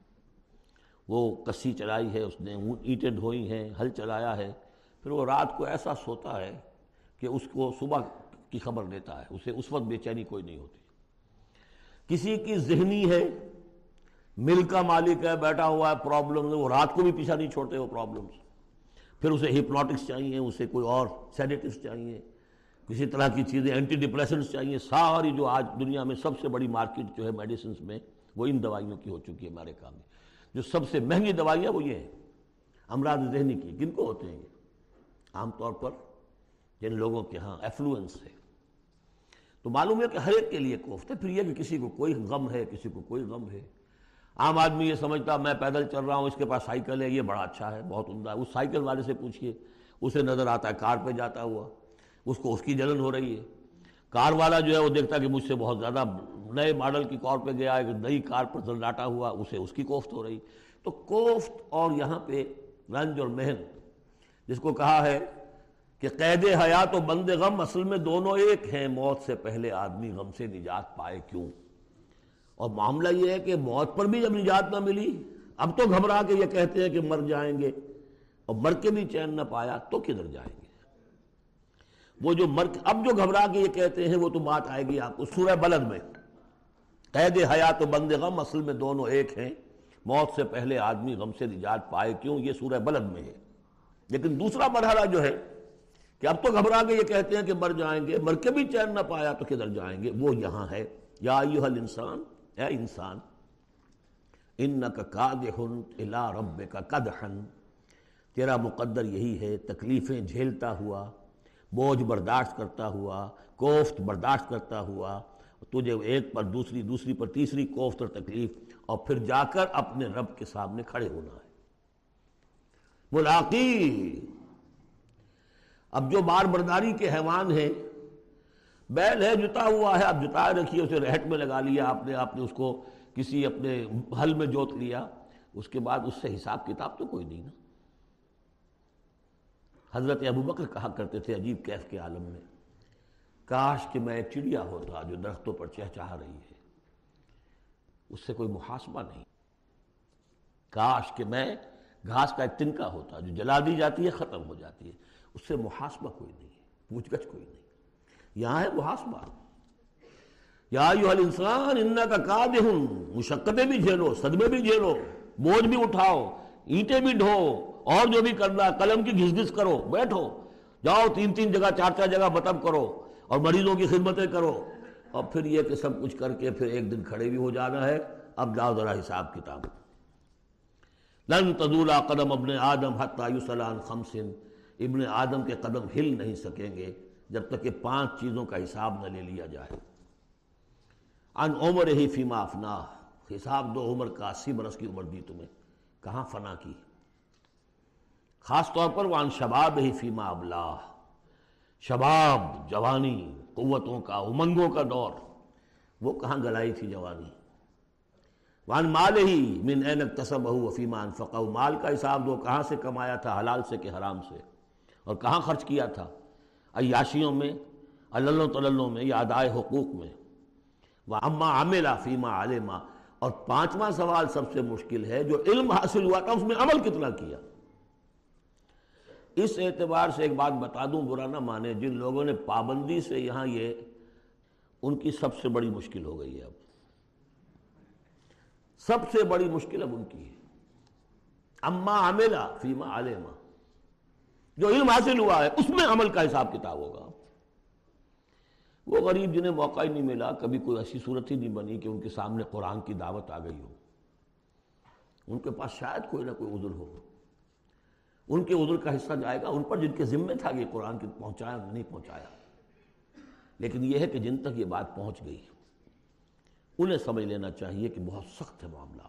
وہ کسی چلائی ہے، اس نے اینٹیں ڈھوئی ہیں، ہل چلایا ہے، پھر وہ رات کو ایسا سوتا ہے کہ اس کو صبح کی خبر دیتا ہے، اسے اس وقت بے چینی کوئی نہیں ہوتی. کسی کی ذہنی ہے، مل کا مالک ہے، بیٹھا ہوا ہے، پرابلم، وہ رات کو بھی پیچھا نہیں چھوڑتے وہ پرابلمز. پھر اسے ہپنوٹکس چاہیے، اسے کوئی اور سیڈیٹیوز چاہیے، کسی طرح کی چیزیں، اینٹی ڈپریسنٹس چاہیے. ساری جو آج دنیا میں سب سے بڑی مارکیٹ جو ہے میڈیسنز میں، وہ ان دوائیوں کی ہو چکی ہے امریکہ میں. جو سب سے مہنگی دوائیاں وہ یہ ہیں امراض ذہنی کی. کن کو ہوتے ہیں یہ؟ عام طور پر جن لوگوں کے ہاں ایفلوئنس ہے. تو معلوم ہے کہ ہر ایک کے لیے کوفت ہے. پھر یہ کہ کسی کو کوئی غم ہے، کسی کو کوئی غم ہے. عام آدمی یہ سمجھتا میں پیدل چل رہا ہوں، اس کے پاس سائیکل ہے، یہ بڑا اچھا ہے، بہت عمدہ ہے. اس سائیکل والے سے پوچھئے، اسے نظر آتا ہے کار پہ جاتا ہوا، اس کو اس کی جلن ہو رہی ہے. کار والا جو ہے وہ دیکھتا کہ مجھ سے بہت زیادہ نئے ماڈل کی کار پہ گیا ہے، نئی کار پر زنڈاٹا ہوا، اسے اس کی کوفت ہو رہی. تو کوفت اور یہاں پہ رنج اور محن، جس کو کہا ہے کہ قید حیات و بند غم اصل میں دونوں ایک ہیں. موت سے پہلے آدمی غم سے نجات پائے کیوں؟ اور معاملہ یہ ہے کہ موت پر بھی جب نجات نہ ملی، اب تو گھبرا کے یہ کہتے ہیں کہ مر جائیں گے، اور مر کے بھی چین نہ پایا تو کدھر جائیں گے؟ وہ جو مر اب جو گھبرا کے یہ کہتے ہیں وہ تو بات آئے گی آپ کو سورہ بلد میں. قید حیات و بند غم اصل میں دونوں ایک ہیں، موت سے پہلے آدمی غم سے نجات پائے کیوں، یہ سورہ بلد میں ہے. لیکن دوسرا مرحلہ جو ہے کہ اب تو گھبرا کے یہ کہتے ہیں کہ مر جائیں گے، مر کے بھی چین نہ پایا تو کدھر جائیں گے، وہ یہاں ہے. یا ایھا الانسان، اے انسان، انک کادح الی ربک کدحا، تیرا مقدر یہی ہے تکلیفیں جھیلتا ہوا، بوجھ برداشت کرتا ہوا، کوفت برداشت کرتا ہوا، تجھے ایک پر دوسری، دوسری پر تیسری کوفت اور تکلیف، اور پھر جا کر اپنے رب کے سامنے کھڑے ہونا ہے. ملاقی. اب جو بار برداری کے حیوان ہیں بیل ہے جتا ہوا ہے، آپ جتائے رکھیے، اسے رہٹ میں لگا لیا آپ نے، آپ نے اس کو کسی اپنے ہل میں جوت لیا، اس کے بعد اس سے حساب کتاب تو کوئی نہیں نا۔ حضرت ابوبکر کہا کرتے تھے عجیب کیف کے عالم میں، کاش کہ میں ایک چڑیا ہوتا جو درختوں پر چہچہا رہی ہے، اس سے کوئی محاسبہ نہیں۔ کاش کہ میں گھاس کا ایک تنکا ہوتا جو جلا دی جاتی ہے ختم ہو جاتی ہے، اس سے محاسبہ کوئی نہیں ہے، پوچھ گچھ کوئی نہیں۔ یہاں ہے محاسبہ، یا ایھا الانسان انک کادح، مشقتیں بھی جھیلو، صدمے بھی جھیلو، بوجھ بھی اٹھاؤ، اینٹیں بھی ڈھو، اور جو بھی کرنا ہے قلم کی گھس گھس کرو، بیٹھو، جاؤ تین تین جگہ چار چار جگہ مطلب کرو، اور مریضوں کی خدمتیں کرو، اور پھر یہ کہ سب کچھ کر کے پھر ایک دن کھڑے بھی ہو جانا ہے، اب جاؤ ذرا حساب کتاب۔ لن تزول قدم ابن آدم حتی یسأل عن خمس، ابن آدم کے قدم ہل نہیں سکیں گے جب تک کہ پانچ چیزوں کا حساب نہ لے لیا جائے۔ عن عمرہ فیما افناہ، حساب دو عمر کا، اسی برس کی عمر دی تمہیں، کہاں فنا کی۔ خاص طور پر وعن شبابہ فیما ابلاہ، شباب، جوانی، قوتوں کا، امنگوں کا دور، وہ کہاں گلائی تھی جوانی۔ وعن مالہ من این اکتسبہ وفیما انفقہ، مال کا حساب دو، کہاں سے کمایا تھا، حلال سے کہ حرام سے، اور کہاں خرچ کیا تھا، عیاشیوں میں، عللوں تللوں میں، یا ادائے حقوق میں۔ وَأَمَّا عَمِلَ فِيمَا عَلِمَ، اور پانچواں سوال سب سے مشکل ہے، جو علم حاصل ہوا تھا اس میں عمل کتنا کیا۔ اس اعتبار سے ایک بات بتا دوں، برا نہ مانے، جن لوگوں نے پابندی سے یہاں، یہ ان کی سب سے بڑی مشکل ہو گئی ہے، اب سب سے بڑی مشکل اب ان کی ہے۔ اما عمل فیما علم، جو علم حاصل ہوا ہے اس میں عمل کا حساب کتاب ہوگا۔ وہ غریب جنہیں موقع ہی نہیں ملا، کبھی کوئی ایسی صورت ہی نہیں بنی کہ ان کے سامنے قرآن کی دعوت آ گئی ہو، ان کے پاس شاید کوئی نہ کوئی عذر ہو، ان کے عذر کا حصہ جائے گا ان پر جن کے ذمہ تھا کہ قرآن کی پہنچایا نہیں پہنچایا۔ لیکن یہ ہے کہ جن تک یہ بات پہنچ گئی انہیں سمجھ لینا چاہیے کہ بہت سخت ہے معاملہ۔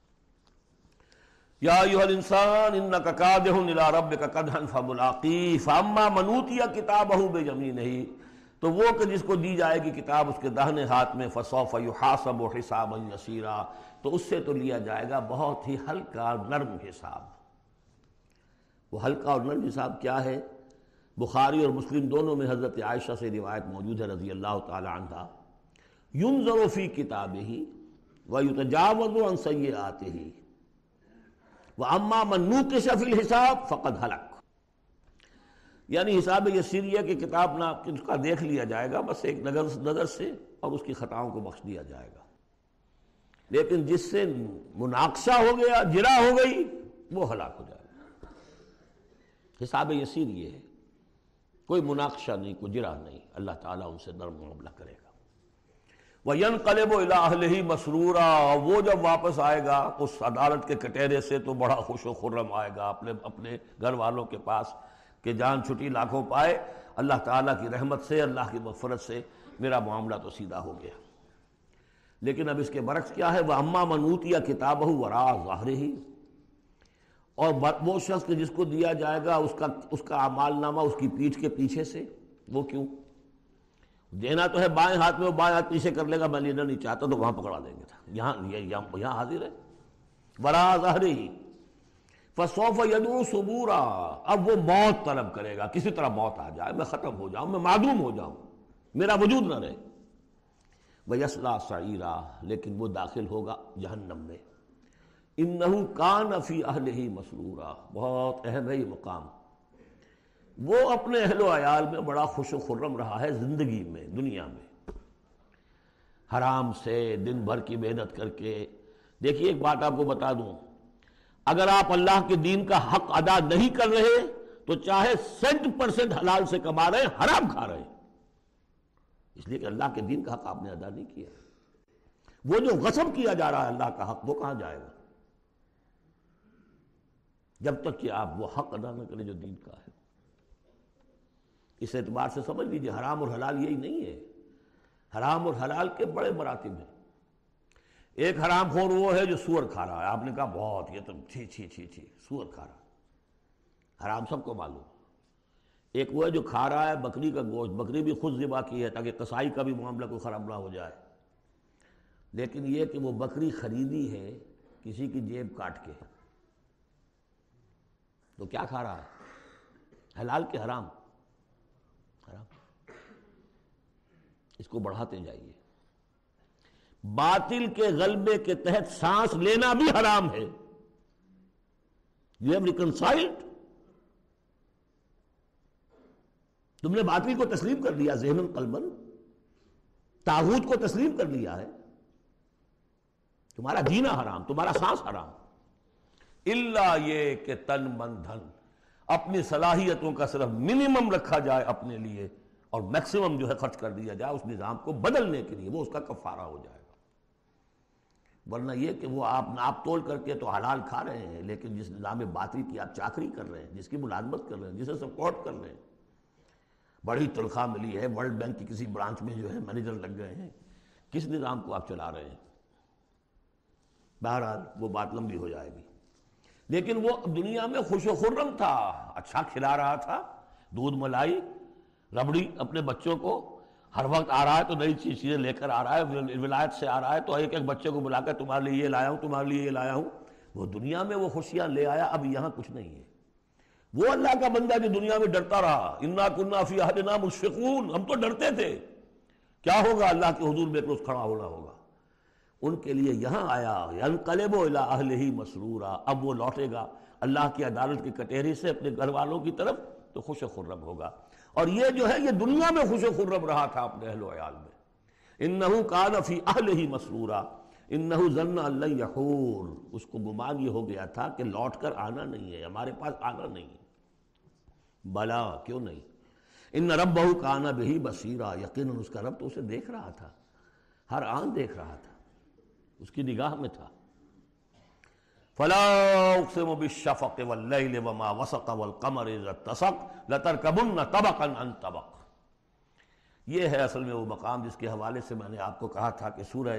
یا ایھا الانسان انک کادح الی ربک کدحا فملاقیہ فاما من اوتی کتابہ بیمینہ، تو وہ کہ جس کو دی جائے گی کتاب اس کے داہنے ہاتھ میں، فسوف یحاسب حسابا یسیرا، تو اس سے تو لیا جائے گا بہت ہی ہلکا نرم حساب۔ وہ ہلکا اور نرم حساب کیا ہے؟ بخاری اور مسلم دونوں میں حضرت عائشہ سے روایت موجود ہے رضی اللہ تعالی عنہا، ينظر فی کتابہ ویتجاوز عن سیئاتہ واما من نوقش فی الحساب فقد ہلک، یعنی حساب یسیریہ کی کتاب نہ اس کا دیکھ لیا جائے گا بس ایک نظر نظر سے، اور اس کی خطاؤں کو بخش دیا جائے گا، لیکن جس سے مناقشہ ہو گیا، جرا ہو گئی، وہ ہلاک ہو جائے گا۔ حساب یسیر یہ ہے، کوئی مناقشہ نہیں، کوئی جرا نہیں، اللہ تعالیٰ ان سے نرم معاملہ کرے گا۔ وَيَنْقَلِبُ إِلَىٰ أَهْلِهِ مَسْرُورًا، وہ جب واپس آئے گا اس عدالت کے کٹہرے سے تو بڑا خوش و خرم آئے گا اپنے اپنے گھر والوں کے پاس کہ جان چھٹی لاکھوں پائے، اللہ تعالیٰ کی رحمت سے، اللہ کی مغفرت سے میرا معاملہ تو سیدھا ہو گیا۔ لیکن اب اس کے برعکس کیا ہے؟ وَأَمَّا مَنْ أُوتِيَ كِتَابَهُ وَرَاءَ ظَهْرِهِ، اور وہ شخص جس کو دیا جائے گا اس کا اس کا اعمال نامہ اس کی پیٹھ کے پیچھے سے، وہ کیوں؟ دینا تو ہے بائیں ہاتھ میں، وہ بائیں ہاتھ پیچھے کر لے گا، میں لینا نہیں چاہتا تو وہاں پکڑا دیں گے، یہاں یہاں حاضر ہے۔ وَرَاءَ ظَهْرِهِ فَسَوْفَ يَدْعُو ثُبُورًا، اب وہ موت طلب کرے گا، کسی طرح موت آ جائے، میں ختم ہو جاؤں، میں معدوم ہو جاؤں، میرا وجود نہ رہے۔ وَيَصْلَىٰ سَعِيرًا، لیکن وہ داخل ہوگا جہنم میں۔ إِنَّهُ كَانَ فِي أَهْلِهِ مَسْرُورًا، بہت اہم ہے یہ مقام۔ وہ اپنے اہل و عیال میں بڑا خوش و خرم رہا ہے زندگی میں، دنیا میں، حرام سے دن بھر کی محنت کر کے۔ دیکھیے ایک بات آپ کو بتا دوں، اگر آپ اللہ کے دین کا حق ادا نہیں کر رہے تو چاہے سینٹ پرسنٹ حلال سے کما رہے ہیں، حرام کھا رہے ہیں، اس لیے کہ اللہ کے دین کا حق آپ نے ادا نہیں کیا۔ وہ جو غصب کیا جا رہا ہے اللہ کا حق، وہ کہاں جائے گا جب تک کہ آپ وہ حق ادا نہ کریں جو دین کا ہے۔ اس اعتبار سے سمجھ لیجیے حرام اور حلال یہی نہیں ہے، حرام اور حلال کے بڑے مراتب ہیں۔ ایک حرام خور وہ ہے جو سور کھا رہا ہے، آپ نے کہا بہت، یہ تو چھی چھی چھی چھی سور کھا رہا ہے، حرام سب کو معلوم۔ ایک وہ ہے جو کھا رہا ہے بکری کا گوشت، بکری بھی خود ذبح کی ہے تاکہ قصائی کا بھی معاملہ کوئی خراب نہ ہو جائے، لیکن یہ کہ وہ بکری خریدی ہے کسی کی جیب کاٹ کے، تو کیا کھا رہا ہے؟ حلال کے حرام؟ حرام۔ اس کو بڑھاتے جائیے۔ باطل کے غلبے کے تحت سانس لینا بھی حرام ہے۔ You have reconciled؟ تم نے باطل کو تسلیم کر لیا، ذہن قلبن طاغوت کو تسلیم کر لیا ہے، تمہارا جینا حرام، تمہارا سانس حرام، الا یہ کہ تن من دھن اپنی صلاحیتوں کا صرف منیمم رکھا جائے اپنے لیے اور میکسیمم جو ہے خرچ کر دیا جائے اس نظام کو بدلنے کے لیے، وہ اس کا کفارہ ہو جائے گا۔ ورنہ یہ کہ وہ آپ ناپ تول کر کے تو حلال کھا رہے ہیں، لیکن جس نظام باطل کی آپ چاکری کر رہے ہیں، جس کی ملازمت کر رہے ہیں، جسے سپورٹ کر رہے ہیں، بڑی تنخواہ ملی ہے، ورلڈ بینک کی کسی برانچ میں جو ہے مینیجر لگ گئے ہیں، کس نظام کو آپ چلا رہے ہیں؟ بہرحال وہ بات لمبی ہو جائے گی، لیکن وہ دنیا میں خوش و خرم تھا، اچھا کھلا رہا تھا، دودھ ملائی ربڑی اپنے بچوں کو، ہر وقت آ رہا ہے تو نئی چیز چیزیں لے کر آ رہا ہے، ولایت سے آ رہا ہے تو ایک ایک بچے کو بلا کر تمہارے لیے یہ لایا ہوں، تمہارے لیے یہ لایا ہوں، وہ دنیا میں وہ خوشیاں لے آیا، اب یہاں کچھ نہیں ہے۔ وہ اللہ کا بندہ جو دنیا میں ڈرتا رہا، انا کنا فی اہلنا مشفقون، ہم تو ڈرتے تھے کیا ہوگا، اللہ کے حضور میں روز کھڑا ہونا ہوگا، ان کے لیے یہاں آیا ینقلب الی اہلہ مسرورا، اب وہ لوٹے گا اللہ کی عدالت کی کٹہری سے اپنے گھر والوں کی طرف تو خوش و خرم ہوگا۔ اور یہ جو ہے یہ دنیا میں خوش و خرم رہا تھا اپنے اہل و عیال میں، انہ کان فی اہلہ مسرورا انہ ظن ان لن یحور، اس کو گمان یہ ہو گیا تھا کہ لوٹ کر آنا نہیں ہے، ہمارے پاس آنا نہیں ہے۔ بلا، کیوں نہیں، ان ربہ کان بہ بصیرا، یقیناً اس کا رب تو اسے دیکھ رہا تھا، ہر آن دیکھ رہا تھا، اس کی نگاہ میں تھا۔ فلا اقسم بالشفق واللیل وما وسق والقمر اذا اتسق لترکبن طبقا عن طبق۔ یہ ہے اصل میں وہ مقام جس کے حوالے سے میں نے آپ کو کہا تھا کہ سورہ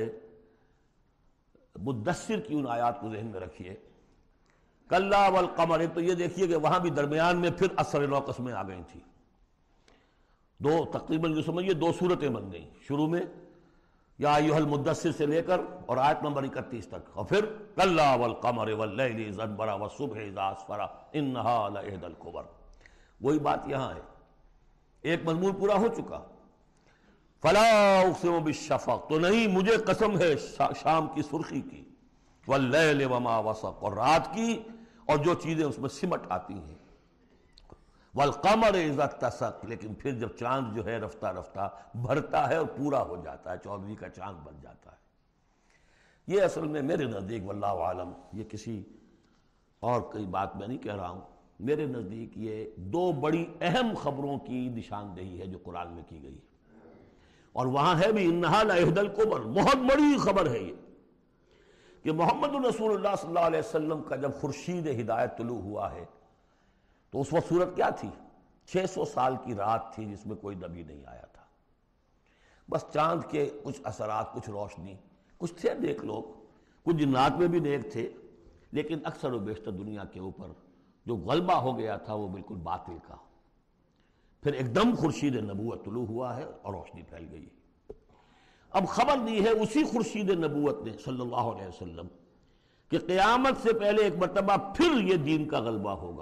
مدثر کی ان آیات کو ذہن میں رکھیے۔ کلا والقمر، ایک تو یہ دیکھیے کہ وہاں بھی درمیان میں پھر اثر نو قسمیں آ گئی تھیں، دو تقریباً جو سمجھیے دو صورتیں بن گئیں، شروع میں یا ایھا المدثر سے لے کر اور آیت نمبر اکتیس تک، اور پھر کلا والقمر واللیل اذ ادبر والصبح اذا اسفر انہا لإحدی الکبر۔ وہی بات یہاں ہے، ایک مضمون پورا ہو چکا۔ فلا اقسم بالشفق، تو نہیں مجھے قسم ہے شام کی سرخی کی، واللیل وما وسق، اور رات کی اور جو چیزیں اس میں سمٹ آتی ہیں، والقمر اذا اتسق، لیکن پھر جب چاند جو ہے رفتہ رفتہ بھرتا ہے اور پورا ہو جاتا ہے، چودھویں کا چاند بن جاتا ہے۔ یہ اصل میں میرے نزدیک واللہ عالم، یہ کسی اور کوئی بات میں نہیں کہہ رہا ہوں، میرے نزدیک یہ دو بڑی اہم خبروں کی نشاندہی ہے جو قرآن میں کی گئی ہے، اور وہاں ہے بھی انہا لإحدی الکبر، بہت بڑی خبر ہے یہ کہ محمد رسول اللہ صلی اللہ علیہ وسلم کا جب خورشید ہدایت طلوع ہوا ہے تو اس وقت صورت کیا تھی؟ چھ سو سال کی رات تھی جس میں کوئی نبی نہیں آیا تھا، بس چاند کے کچھ اثرات، کچھ روشنی، کچھ تھے نیک لوگ، کچھ جنات میں بھی نیک تھے، لیکن اکثر و بیشتر دنیا کے اوپر جو غلبہ ہو گیا تھا وہ بالکل باطل کا۔ پھر ایک دم خورشید نبوت طلوع ہوا ہے اور روشنی پھیل گئی ہے۔ اب خبر دی ہے اسی خورشید نبوت نے صلی اللہ علیہ وسلم کہ قیامت سے پہلے ایک مرتبہ پھر یہ دین کا غلبہ ہوگا،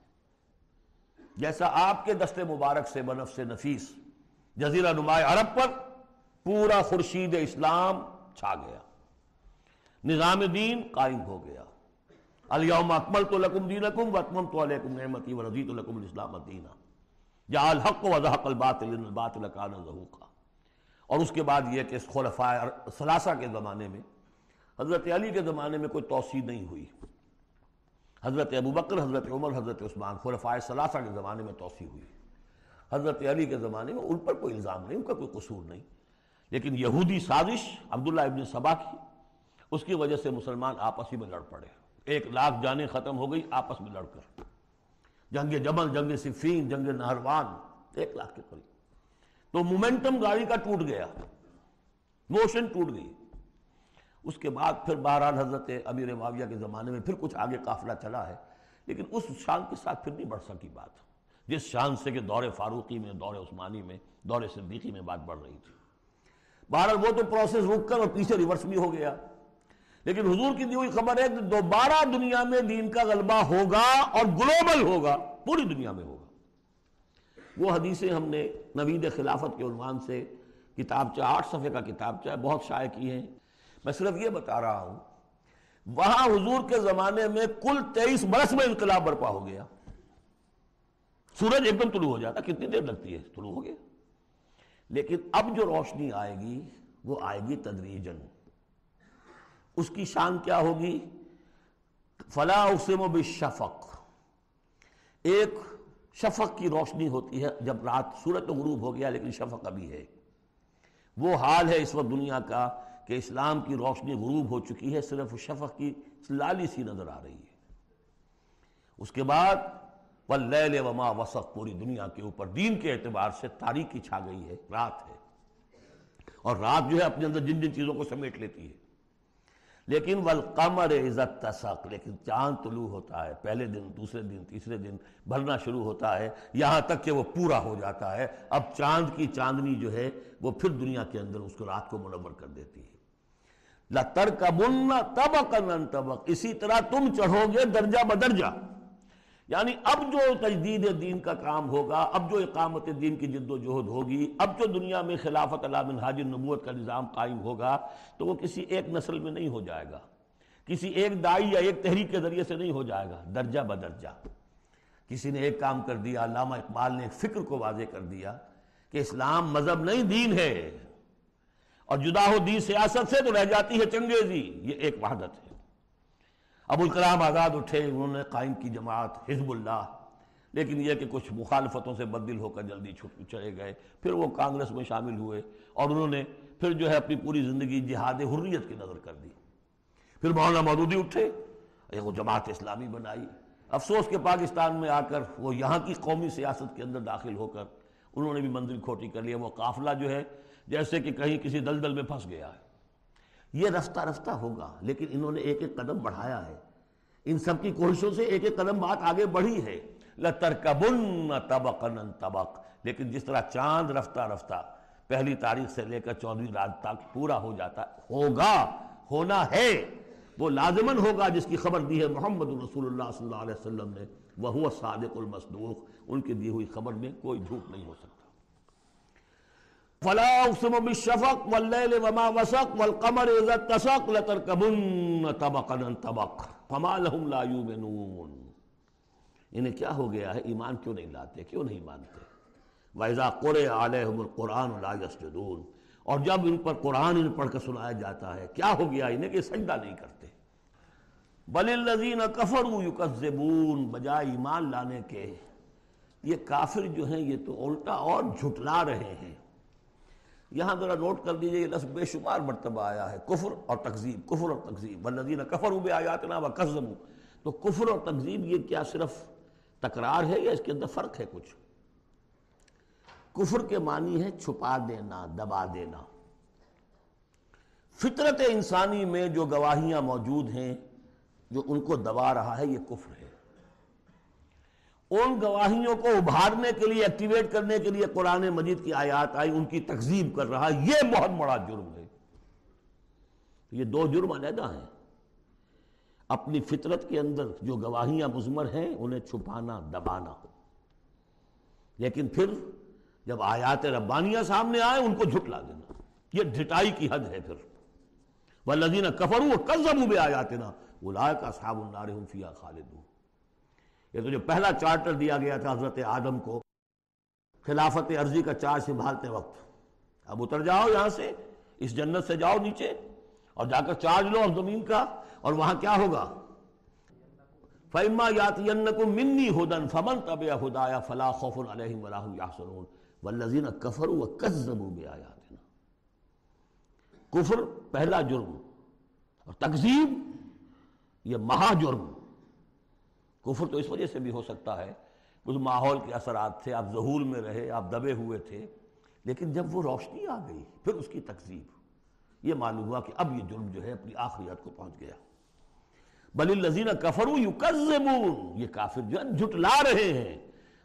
جیسا آپ کے دست مبارک سے بنفس نفیس جزیرہ نمائے عرب پر پورا خورشید اسلام چھا گیا، نظام دین قائم ہو گیا۔ الیوم اکملت لکم دینکم واتممت علیکم نعمتی ورضیت لکم الاسلام دینا، جاء الحق وزہق الباطل ان الباطل کان زہوقا۔ اور اس کے بعد یہ کہ خلفاء ثلاثہ کے زمانے میں، حضرت علی کے زمانے میں کوئی توسیع نہیں ہوئی، حضرت ابوبکر، حضرت عمر، حضرت عثمان، خلفاء ثلاثہ کے زمانے میں توسیع ہوئی۔ حضرت علی کے زمانے میں ان پر کوئی الزام نہیں، ان کا کوئی قصور نہیں، لیکن یہودی سازش عبداللہ ابن سبا کی، اس کی وجہ سے مسلمان آپس ہی میں لڑ پڑے، ایک لاکھ جانیں ختم ہو گئی آپس میں لڑ کر، جنگ جمل، جنگ صفین، جنگ نہروان، ایک لاکھ کے قریب۔ تو مومنٹم گاڑی کا ٹوٹ گیا، موشن ٹوٹ گئی۔ اس کے بعد پھر بہرحال حضرت امیر معاویہ کے زمانے میں پھر کچھ آگے قافلہ چلا ہے، لیکن اس شان کے ساتھ پھر نہیں بڑھ سکی بات، جس شان سے کہ دور فاروقی میں، دور عثمانی میں، دور صدیقی میں بات بڑھ رہی تھی۔ بہرحال وہ تو پروسیس رک کر اور پیچھے ریورس بھی ہو گیا، لیکن حضور کی دی ہوئی خبر ہے کہ دوبارہ دنیا میں دین کا غلبہ ہوگا اور گلوبل ہوگا، پوری دنیا میں ہوگا۔ وہ حدیثیں ہم نے نوید خلافت کے عنوان سے کتابچہ، آٹھ صفحے کا کتابچہ، بہت شائع کی ہیں۔ میں صرف یہ بتا رہا ہوں وہاں حضور کے زمانے میں کل تیئیس برس میں انقلاب برپا ہو گیا۔ سورج ایک دم طلوع ہو جاتا، کتنی دیر لگتی ہے، طلوع ہو گیا۔ لیکن اب جو روشنی آئے گی وہ آئے گی تدریجاً۔ اس کی شان کیا ہوگی؟ فلا اقسم بالشفق، ایک شفق کی روشنی ہوتی ہے جب رات، سورج تو غروب ہو گیا لیکن شفق ابھی ہے۔ وہ حال ہے اس وقت دنیا کا کہ اسلام کی روشنی غروب ہو چکی ہے، صرف شفق کی لالی سی نظر آ رہی ہے۔ اس کے بعد واللیل وما وسق، پوری دنیا کے اوپر دین کے اعتبار سے تاریکی چھا گئی ہے، رات ہے، اور رات جو ہے اپنے اندر جن جن چیزوں کو سمیٹ لیتی ہے۔ لیکن والقمر اذا اتسق، لیکن چاند طلوع ہوتا ہے، پہلے دن، دوسرے دن، تیسرے دن بھرنا شروع ہوتا ہے، یہاں تک کہ وہ پورا ہو جاتا ہے۔ اب چاند کی چاندنی جو ہے وہ پھر دنیا کے اندر اس کو رات کو منور کر دیتی ہے۔ لَتَرْكَبُنَّ طَبَقًا عَنْ طَبَقٍ، اسی طرح تم چڑھو گے درجہ بدرجہ، یعنی اب جو تجدید دین کا کام ہوگا، اب جو اقامت دین کی جد و جہد ہوگی، اب جو دنیا میں خلافت علی منہاج النبوت کا نظام قائم ہوگا، تو وہ کسی ایک نسل میں نہیں ہو جائے گا، کسی ایک دائی یا ایک تحریک کے ذریعے سے نہیں ہو جائے گا، درجہ بدرجہ۔ کسی نے ایک کام کر دیا، علامہ اقبال نے ایک فکر کو واضح کر دیا کہ اسلام مذہب نہیں دین ہے، اور جدا ہو دین سیاست سے تو رہ جاتی ہے چنگیزی، یہ ایک وحدت ہے۔ ابوالکلام آزاد اٹھے، انہوں نے قائم کی جماعت حزب اللہ، لیکن یہ کہ کچھ مخالفتوں سے بددل ہو کر جلدی چھٹ چلے گئے، پھر وہ کانگریس میں شامل ہوئے، اور انہوں نے پھر جو ہے اپنی پوری زندگی جہاد حریت کی نظر کر دی۔ پھر مولانا مودودی اٹھے، ایک وہ جماعت اسلامی بنائی۔ افسوس کہ پاکستان میں آ کر وہ یہاں کی قومی سیاست کے اندر داخل ہو کر انہوں نے بھی منزل کھوٹی کر لیا۔ وہ قافلہ جو ہے جیسے کہ کہیں کسی دلدل میں پھنس گیا ہے۔ یہ رفتہ رفتہ ہوگا، لیکن انہوں نے ایک ایک قدم بڑھایا ہے، ان سب کی کوششوں سے ایک ایک قدم بات آگے بڑھی ہے۔ لَتَرْكَبُنَّ طَبَقًا عَنْ طَبَقٍ، لیکن جس طرح چاند رفتہ رفتہ پہلی تاریخ سے لے کر چودہویں رات تک پورا ہو جاتا ہوگا، ہونا ہے، وہ لازماً ہوگا، جس کی خبر دی ہے محمد رسول اللہ صلی اللہ علیہ وسلم نے، وَهُوَ الصَّادِقُ الْمَصْدُوقُ، ان کی دی ہوئی خبر میں کوئی جھوٹ نہیں ہو سکتا۔ فلا اقسم بالشفق واللیل وما وسق والقمر اذا اتسق لتركبن طبقا عن طبق فما لهم لا يؤمنون، انہیں کیا ہو گیا ہے، ایمان کیوں نہیں لاتے، کیوں نہیں مانتے؟ وَإِذَا قُرِئَ عَلَيْهِمُ الْقُرْآنُ لَا يَسْجُدُونَ، اور جب ان پر قرآن ان پڑھ کر سنایا جاتا ہے کیا ہو گیا انہیں کہ سجدہ نہیں کرتے۔ بَلِ الَّذِينَ كَفَرُوا يُكَذِّبُونَ، بجائے ایمان لانے کے یہ کافر جو ہیں یہ تو الٹا اور جھٹلا رہے ہیں۔ یہاں ذرا نوٹ کر دیجئے، یہ لفظ بے شمار مرتبہ آیا ہے، کفر اور تکذیب، کفر اور تکذیب، والذین کفروا بآیاتنا وکذبوا، تو کفر اور تکذیب یہ کیا صرف تکرار ہے یا اس کے اندر فرق ہے کچھ؟ کفر کے معنی ہے چھپا دینا، دبا دینا۔ فطرت انسانی میں جو گواہیاں موجود ہیں جو ان کو دبا رہا ہے، یہ کفر ہے۔ ان گواہیوں کو ابھارنے کے لیے، ایکٹیویٹ کرنے کے لیے قرآن مجید کی آیات آئی، ان کی تکذیب کر رہا ہے، یہ بہت بڑا جرم ہے۔ یہ دو جرم علیحدہ ہیں۔ اپنی فطرت کے اندر جو گواہیاں مضمر ہیں انہیں چھپانا، دبانا، لیکن پھر جب آیات ربانیہ سامنے آئے ان کو جھٹلا دینا، یہ ڈھٹائی کی حد ہے۔ پھر والذین کفروا وکذبوا بآیاتنا اولئک اصحاب النار هم فیہا خالدون۔ یہ تو جو پہلا چارٹر دیا گیا تھا حضرت آدم کو خلافت عرضی کا چارج سنبھالتے وقت، اب اتر جاؤ یہاں سے، اس جنت سے جاؤ نیچے اور جا کر چارج لو اب زمین کا، اور وہاں کیا ہوگا؟ فَإِمَّا يَأْتِيَنَّكُم مِّنِّي هُدًى فَمَن تَبِعَ هُدَايَ فَلَا خَوْفٌ عَلَيْهِمْ وَلَا هُمْ يَحْزَنُونَ وَالَّذِينَ كَفَرُوا وَكَذَّبُوا بِآيَاتِنَا۔ کفر پہلا جرم اور تکذیب یہ مہا جرم۔ کفر تو اس وجہ سے بھی ہو سکتا ہے اس ماحول کے اثرات تھے، آپ ذہول میں رہے، آپ دبے ہوئے تھے، لیکن جب وہ روشنی آ گئی پھر اس کی تکذیب، یہ معلوم ہوا کہ اب یہ جرم جو ہے اپنی آخری حد کو پہنچ گیا۔ بل الذین کفروا یکذبون، یہ کافر جو ہے جھٹلا رہے ہیں،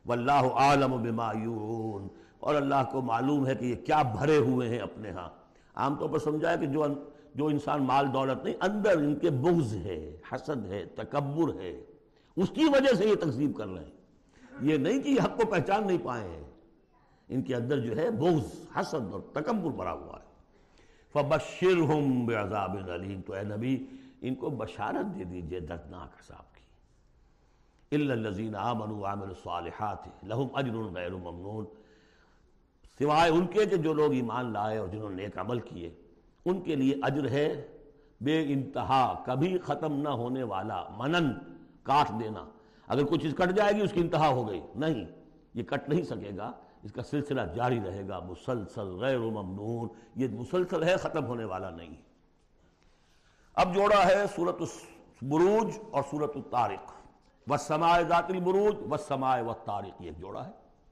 واللہ عالم بما یوعون، اور اللہ کو معلوم ہے کہ یہ کیا بھرے ہوئے ہیں اپنے ہاں۔ عام طور پر سمجھا ہے کہ جو جو انسان مال دولت نہیں، اندر ان کے بغض ہے، حسد ہے، تکبر ہے، اس کی وجہ سے یہ تکذیب کر رہے ہیں۔ یہ نہیں کہ یہ حق کو پہچان نہیں پائے ہیں، ان کے اندر جو ہے بغض، حسد اور تکبر بھرا ہوا ہے۔ فبشرہم بعذاب علیم، تو اے نبی ان کو بشارت دے دیجئے دردناک عذاب کی۔ الا الذین آمنوا وعملوا الصالحات لہم اجر غیر ممنون، سوائے ان کے کہ جو لوگ ایمان لائے اور جنہوں نے نیک عمل کیے، ان کے لیے اجر ہے بے انتہا، کبھی ختم نہ ہونے والا، منن کاٹ دینا۔ اگر کچھ چیز کٹ جائے گی اس کی انتہا ہو گئی، نہیں، یہ کٹ نہیں سکے گا، اس کا سلسلہ جاری رہے گا مسلسل، غیر ممنون، یہ مسلسل ہے، ختم ہونے والا نہیں۔ اب جوڑا ہے سورۃ البروج اور سورۃ الطارق، والسماء ذات البروج والسماء والطارق، یہ ایک جوڑا ہے۔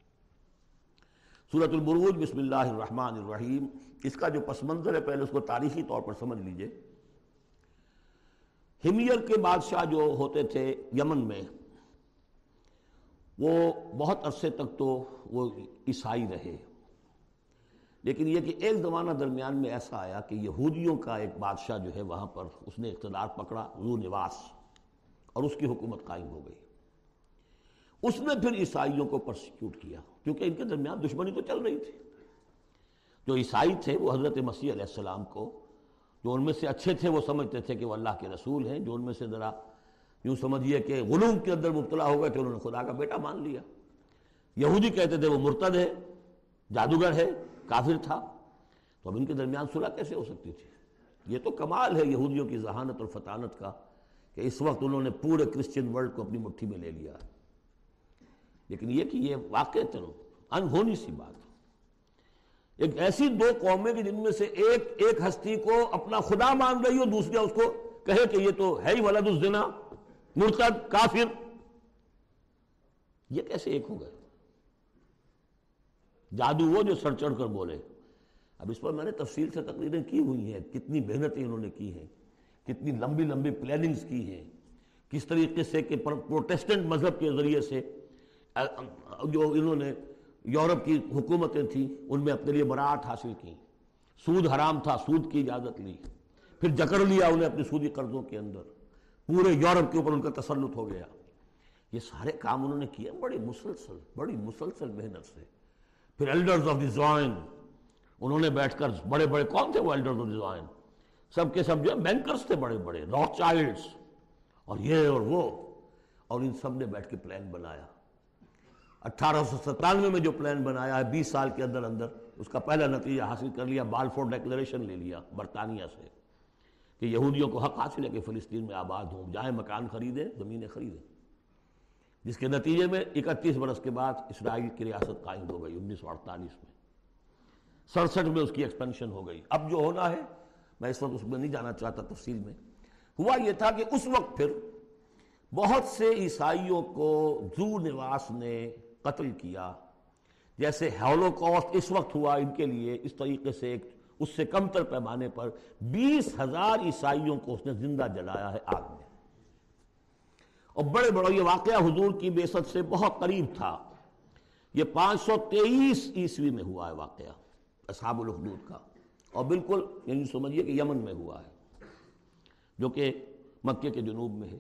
سورۃ البروج بسم اللہ الرحمن الرحیم، اس کا جو پس منظر ہے پہلے اس کو تاریخی طور پر سمجھ لیجئے۔ ہمیر کے بادشاہ جو ہوتے تھے یمن میں، وہ بہت عرصے تک تو وہ عیسائی رہے، لیکن یہ کہ ایک زمانہ درمیان میں ایسا آیا کہ یہودیوں کا ایک بادشاہ جو ہے وہاں پر اس نے اقتدار پکڑا، ذو نواس، اور اس کی حکومت قائم ہو گئی۔ اس نے پھر عیسائیوں کو پرسیکیوٹ کیا، کیونکہ ان کے درمیان دشمنی تو چل رہی تھی۔ جو عیسائی تھے وہ حضرت مسیح علیہ السلام کو، جو ان میں سے اچھے تھے وہ سمجھتے تھے کہ وہ اللہ کے رسول ہیں، جو ان میں سے ذرا یوں سمجھیے کہ غلو کے اندر مبتلا ہو گئے تھے، انہوں نے خدا کا بیٹا مان لیا۔ یہودی کہتے تھے وہ مرتد ہے، جادوگر ہے، کافر تھا۔ تو اب ان کے درمیان صلح کیسے ہو سکتی تھی؟ یہ تو کمال ہے یہودیوں کی ذہانت اور فطانت کا کہ اس وقت انہوں نے پورے کرسچن ورلڈ کو اپنی مٹھی میں لے لیا۔ لیکن یہ کہ یہ واقعتاً انہونی سی بات ہے، ایک ایسی دو قومیں کہ جن میں سے ایک ایک ہستی کو اپنا خدا مان رہی ہو، دوسرا اس کو کہے کہ یہ تو ہے ہی ولد الزنا، مرتد، کافر، یہ کیسے ایک ہو گئے؟ جادو وہ جو سر چڑھ کر بولے۔ اب اس پر میں نے تفصیل سے تقریریں کی ہوئی ہیں، کتنی محنتیں انہوں نے کی ہیں، کتنی لمبی لمبی پلاننگز کی ہیں، کس طریقے سے کہ پروٹیسٹنٹ مذہب کے ذریعے سے جو انہوں نے یورپ کی حکومتیں تھیں ان میں اپنے لیے براعت حاصل کی، سود حرام تھا، سود کی اجازت لی، پھر جکڑ لیا انہیں اپنے سودی قرضوں کے اندر، پورے یورپ کے اوپر ان کا تسلط ہو گیا۔ یہ سارے کام انہوں نے کیے بڑی مسلسل بڑی مسلسل محنت سے۔ پھر ایلڈرز آف دی زوائن، انہوں نے بیٹھ کر، بڑے بڑے کون تھے وہ ایلڈرز آف دی زوائن؟ سب کے سب جو ہے بینکرز تھے، بڑے بڑے راک چائلڈز اور یہ اور وہ، اور ان سب نے بیٹھ کے پلان بنایا۔ اٹھارہ سو ستانوے میں جو پلان بنایا ہے، بیس سال کے اندر اندر اس کا پہلا نتیجہ حاصل کر لیا، بالفور ڈیکلیریشن لے لیا برطانیہ سے کہ یہودیوں کو حق حاصل ہے کہ فلسطین میں آباد ہوں، جائیں مکان خریدیں، زمینیں خریدیں، جس کے نتیجے میں اکتیس برس کے بعد اسرائیل کی ریاست قائم ہو گئی انیس سو اڑتالیس میں، سڑسٹھ میں اس کی ایکسپینشن ہو گئی۔ اب جو ہونا ہے، میں اس وقت اس میں نہیں جانا چاہتا تفصیل میں، ہوا یہ تھا کہ اس وقت پھر بہت سے عیسائیوں کو ذو نواس نے قتل کیا، جیسے ہولوکاسٹ اس وقت ہوا ان کے لیے، اس طریقے سے ایک اس سے کم تر پیمانے پر بیس ہزار عیسائیوں کو اس نے زندہ جلایا ہے آگ میں۔ اور بڑے بڑے، یہ واقعہ حضور کی بعثت سے بہت قریب تھا، یہ پانچ سو تیئیس عیسوی میں ہوا ہے واقعہ اصحاب الاخدود کا، اور بالکل یعنی سمجھیے کہ یمن میں ہوا ہے جو کہ مکے کے جنوب میں ہے۔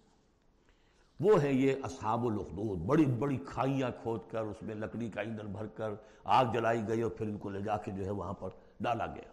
وہ ہے یہ اصحاب الاخدود، بڑی بڑی کھائیاں کھود کر اس میں لکڑی کا ایندھن بھر کر آگ جلائی گئی اور پھر ان کو لے جا کے جو ہے وہاں پر ڈالا گیا۔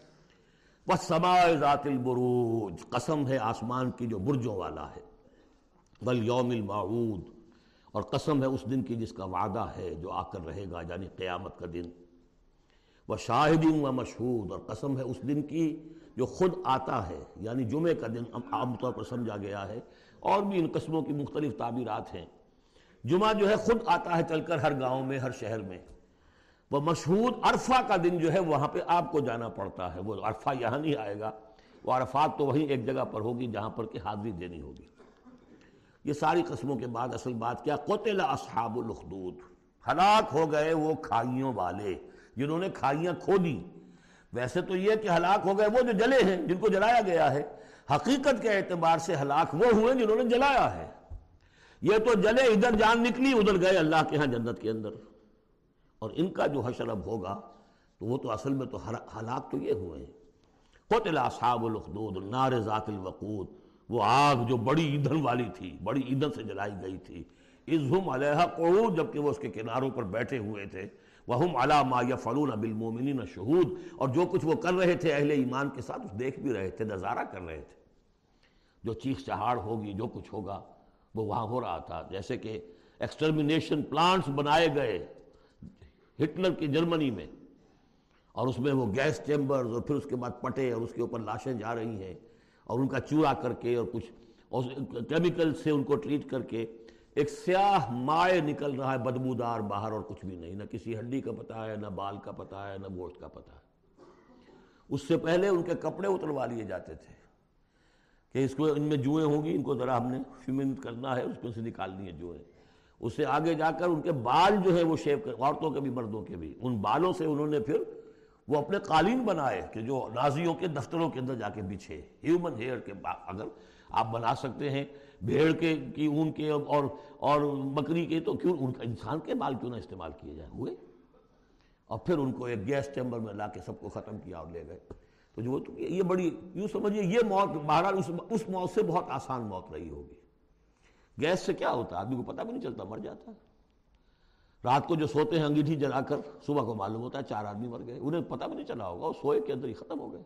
والسماء ذات البروج، قسم ہے آسمان کی جو برجوں والا ہے، والیوم الموعود، اور قسم ہے اس دن کی جس کا وعدہ ہے جو آ کر رہے گا، یعنی قیامت کا دن۔ وشاہد ومشہود، اور قسم ہے اس دن کی جو خود آتا ہے، یعنی جمعے کا دن عام طور پر سمجھا گیا ہے، اور بھی ان قسموں کی مختلف تعبیرات ہیں۔ جمعہ جو ہے خود آتا ہے چل کر ہر گاؤں میں، ہر شہر میں۔ وہ مشہود عرفہ کا دن جو ہے وہاں پہ آپ کو جانا پڑتا ہے، وہ عرفہ یہاں نہیں آئے گا، وہ عرفات تو وہیں ایک جگہ پر ہوگی جہاں پر کہ حاضری دینی ہوگی۔ یہ ساری قسموں کے بعد اصل بات کیا؟ قتل اصحاب الاخدود، ہلاک ہو گئے وہ کھائیوں والے جنہوں نے کھائیاں کھودی۔ ویسے تو یہ کہ ہلاک ہو گئے وہ جو جلے ہیں، جن کو جلایا گیا ہے، حقیقت کے اعتبار سے ہلاک وہ ہوئے جنہوں نے جلایا ہے، یہ تو جلے ادھر جان نکلی ادھر گئے اللہ کے ہاں جنت کے اندر. اور ان کا جو حشر اب ہوگا تو وہ تو اصل میں تو ہلاک تو یہ ہوئے ہیں. قتل اصحاب الاخدود النار ذات الوقود، وہ آگ جو بڑی ایندھن والی تھی، بڑی ایندھن سے جلائی گئی تھی. اذ ہم علیہا قعود، جبکہ وہ اس کے کناروں پر بیٹھے ہوئے تھے. وہم علی ما یفعلون بالمؤمنین شہود، اور جو کچھ وہ کر رہے تھے اہل ایمان کے ساتھ اس دیکھ بھی رہے تھے، نظارہ کر رہے تھے. جو چیخ چہاڑ ہوگی، جو کچھ ہوگا وہ وہاں ہو رہا تھا. جیسے کہ ایکسٹرمینیشن پلانٹس بنائے گئے ہٹلر کی جرمنی میں، اور اس میں وہ گیس چیمبرز اور پھر اس کے بعد پٹے اور اس کے اوپر لاشیں جا رہی ہیں، اور ان کا چورا کر کے اور کچھ کیمیکل سے ان کو ٹریٹ کر کے ایک سیاہ مائع نکل رہا ہے بدبودار باہر، اور کچھ بھی نہیں، نہ کسی ہڈی کا پتہ ہے، نہ بال کا پتہ ہے، نہ گوشت کا پتہ ہے. اس سے پہلے ان کے کپڑے اتروا لیے جاتے تھے کہ اس کو ان میں جوئیں ہوں گی، ان کو ذرا ہم نے فیمن کرنا ہے، اس میں سے نکالنی ہے جوئیں. اس سے آگے جا کر ان کے بال جو ہے وہ شیو کر، عورتوں کے بھی مردوں کے بھی، ان بالوں سے انہوں نے پھر وہ اپنے قالین بنائے کہ جو نازیوں کے دفتروں کے اندر جا کے بچھے. ہیومن ہیئر کے اگر آپ بنا سکتے ہیں بھیڑ کے کی اون کے اور اور بکری کے، تو کیوں ان کا انسان کے بال کیوں نہ استعمال کیے جائیں ہوئے. اور پھر ان کو ایک گیس چیمبر میں لا کے سب کو ختم کیا اور لے گئے. تو جو یہ بڑی یوں سمجھیے یہ موت بہرحال اس, اس موت سے بہت آسان موت رہی ہوگی. گیس سے کیا ہوتا ہے آدمی کو پتہ بھی نہیں چلتا، مر جاتا ہے. رات کو جو سوتے ہیں انگیٹھی جلا کر، صبح کو معلوم ہوتا ہے چار آدمی مر گئے، انہیں پتہ بھی نہیں چلا ہوگا، وہ سوئے کے اندر ہی ختم ہو گئے.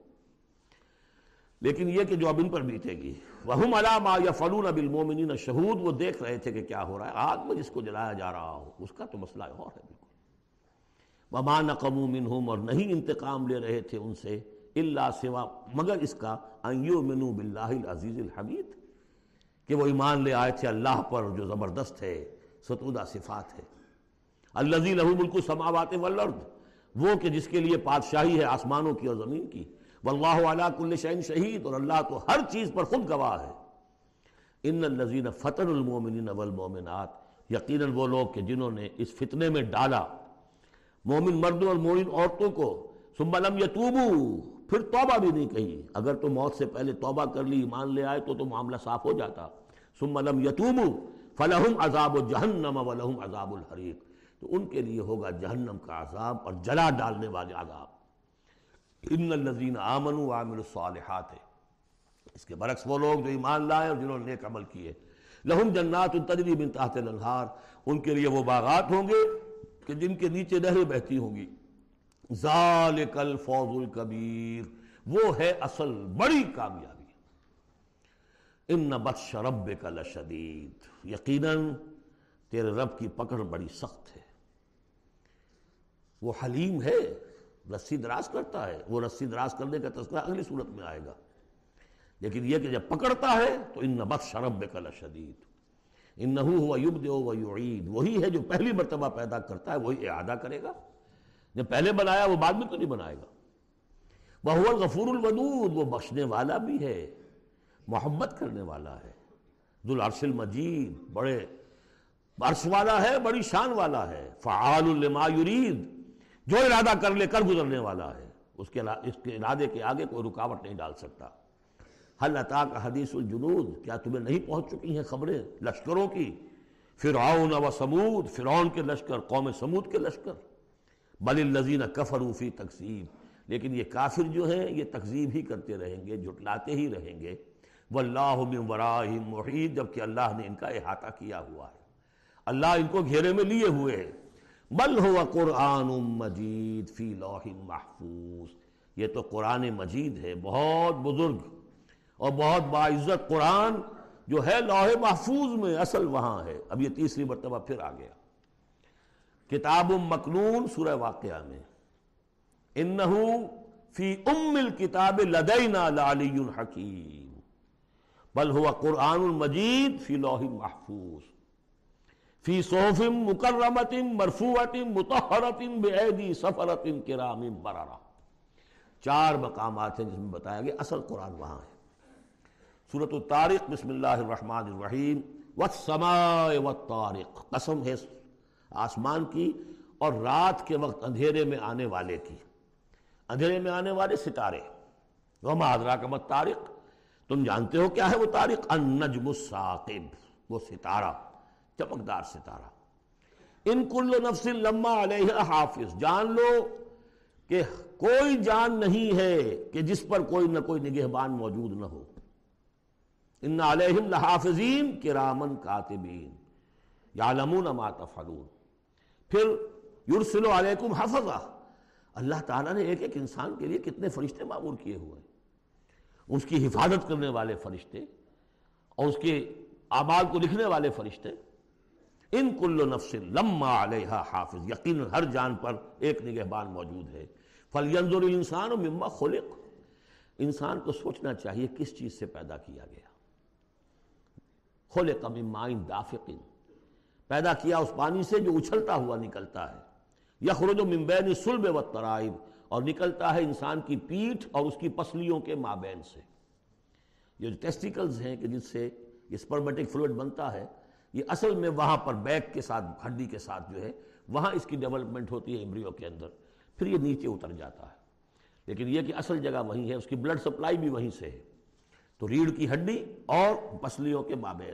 لیکن یہ کہ جو اب ان پر بیتے گی، وَهُمْ عَلَىٰ مَا يَفْعَلُونَ بِالْمُؤْمِنِينَ شَهُودٌ، وہ دیکھ رہے تھے کہ کیا ہو رہا ہے. آگ میں جس کو جلایا جا رہا ہو اس کا تو مسئلہ اور ہے بالکل. وَمَا نَقَمُوا مِنْهُمْ، اور نہیں انتقام لے رہے تھے ان سے، إِلَّا سوا مگر اس کا أَن يُؤْمِنُوا بِاللَّهِ الْعَزِيزِ الْحَمِيدِ، کہ وہ ایمان لے آئے تھے اللہ پر جو زبردست ہے، ستودہ صفات ہے. الذی لہ ملک السماوات والارض، وہ کہ جس کے لیے پادشاہی ہے آسمانوں کی اور زمین کی. واللہ علی کل شیء شہید، اور اللہ تو ہر چیز پر خود گواہ ہے. ان الذین فتنوا المؤمنین والمؤمنات، یقیناً وہ لوگ کہ جنہوں نے اس فتنے میں ڈالا مومن مردوں اور مومن عورتوں کو، ثم لم یتوبوا، پھر توبہ بھی نہیں کہی. اگر تو موت سے پہلے توبہ کر لی، ایمان لے آئے تو تو معاملہ صاف ہو جاتا. ثم لم یتوبوا فلہم عذاب جہنم ولہم عذاب الحریق، تو ان کے لیے ہوگا جہنم کا عذاب اور جلا ڈالنے والے عذاب. ان الذین آمنوا وعملوا الصالحات، اس کے برعکس وہ لوگ جو ایمان لائے اور جنہوں نے نیک عمل کیے، لہم جنات تجری من تحت الانہار، ان کے لیے وہ باغات ہوں گے کہ جن کے نیچے نہریں بہتی ہوں گی. ذالک الفوز الکبیر، وہ ہے اصل بڑی کامیابی. ان بطش ربک لشدید، یقیناً تیرے رب کی پکڑ بڑی سخت ہے. وہ حلیم ہے، رسی دراز کرتا ہے. وہ رسی دراز کرنے کا تذکرہ اگلی صورت میں آئے گا، لیکن یہ کہ جب پکڑتا ہے تو ان بطش ربک لشدید. انہ هو یبدئ ویعید، وہی ہے جو پہلی مرتبہ پیدا کرتا ہے وہی اعادہ کرے گا. جب پہلے بنایا وہ بعد میں تو نہیں بنائے گا. وہو الغفور الودود، وہ بخشنے والا بھی ہے، محبت کرنے والا ہے. ذو العرش المجید، بڑے عرش والا ہے، بڑی شان والا ہے. فعال لما یرید، جو ارادہ کر لے کر گزرنے والا ہے، اس کے اس کے ارادے کے آگے کوئی رکاوٹ نہیں ڈال سکتا. هل اتاک حدیث الجنود، کیا تمہیں نہیں پہنچ چکی ہیں خبریں لشکروں کی؟ فرعون و سمود، فرعون کے لشکر، قوم سمود کے لشکر. بل الذین کفروا فی تکذیب، لیکن یہ کافر جو ہیں یہ تکذیب ہی کرتے رہیں گے، جھٹلاتے ہی رہیں گے. واللہ من ورائہم محیط، جبکہ اللہ نے ان کا احاطہ کیا ہوا ہے، اللہ ان کو گھیرے میں لیے ہوئے ہے. بل هو قرآن مجید فی لوح محفوظ، یہ تو قرآن مجید ہے، بہت بزرگ اور بہت باعزت قرآن جو ہے لوح محفوظ میں، اصل وہاں ہے. اب یہ تیسری مرتبہ پھر آ گیا. کتاب مکنون سورہ واقعہ میں، انہ فی ام الکتاب لدینا لعلی حکیم، بل هو قرآن مجید فی لوح محفوظ فی صحف مکرمۃ مرفوعۃ مطہرۃ بأیدی سفرۃ کرام بررہ. چار مقامات ہیں جس میں بتایا گیا اصل قرآن وہاں ہے. سورۃ الطارق، بسم اللہ الرحمن الرحیم. والسماء والطارق، قسم ہے آسمان کی اور رات کے وقت اندھیرے میں آنے والے کی. اندھیرے میں آنے والے ستارے. وما ادراک ما الطارق، تم جانتے ہو کیا ہے وہ طارق؟ النجم الثاقب، وہ ستارہ چمکدار ستارہ. ان کل نفس لما علیہا حافظ، جان لو کہ کوئی جان نہیں ہے کہ جس پر کوئی نہ کوئی نگہبان موجود نہ ہو. ان علیہم لحافظین کرامن کاتبین یعلمون ما تفعلون. پھر یرسل علیکم حفظہ، اللہ تعالیٰ نے ایک ایک انسان کے لیے کتنے فرشتے معمور کیے ہوئے ہیں، اس کی حفاظت کرنے والے فرشتے اور اس کے اعمال کو لکھنے والے فرشتے. ان کل نفس لما علیہا حافظ، یقیناً ہر جان پر ایک نگہبان موجود ہے. فلینظر الانسان مما خلق، انسان کو سوچنا چاہیے کس چیز سے پیدا کیا گیا. خلق من ماء دافق، پیدا کیا اس پانی سے جو اچھلتا ہوا نکلتا ہے. یخرج من بین الصلب والترائب، اور نکلتا ہے انسان کی پیٹھ اور اس کی پسلیوں کے مابین سے. یہ جو ٹیسٹیکلز ہیں کہ جس سے یہ سپرمیٹک فلوئڈ بنتا ہے، یہ اصل میں وہاں پر بیک کے ساتھ ہڈی کے ساتھ جو ہے وہاں اس کی ڈیولپمنٹ ہوتی ہے ایمبریو کے اندر، پھر یہ نیچے اتر جاتا ہے. لیکن یہ کہ اصل جگہ وہیں ہے، اس کی بلڈ سپلائی بھی وہیں سے ہے. تو ریڑھ کی ہڈی اور پسلیوں کے مابین.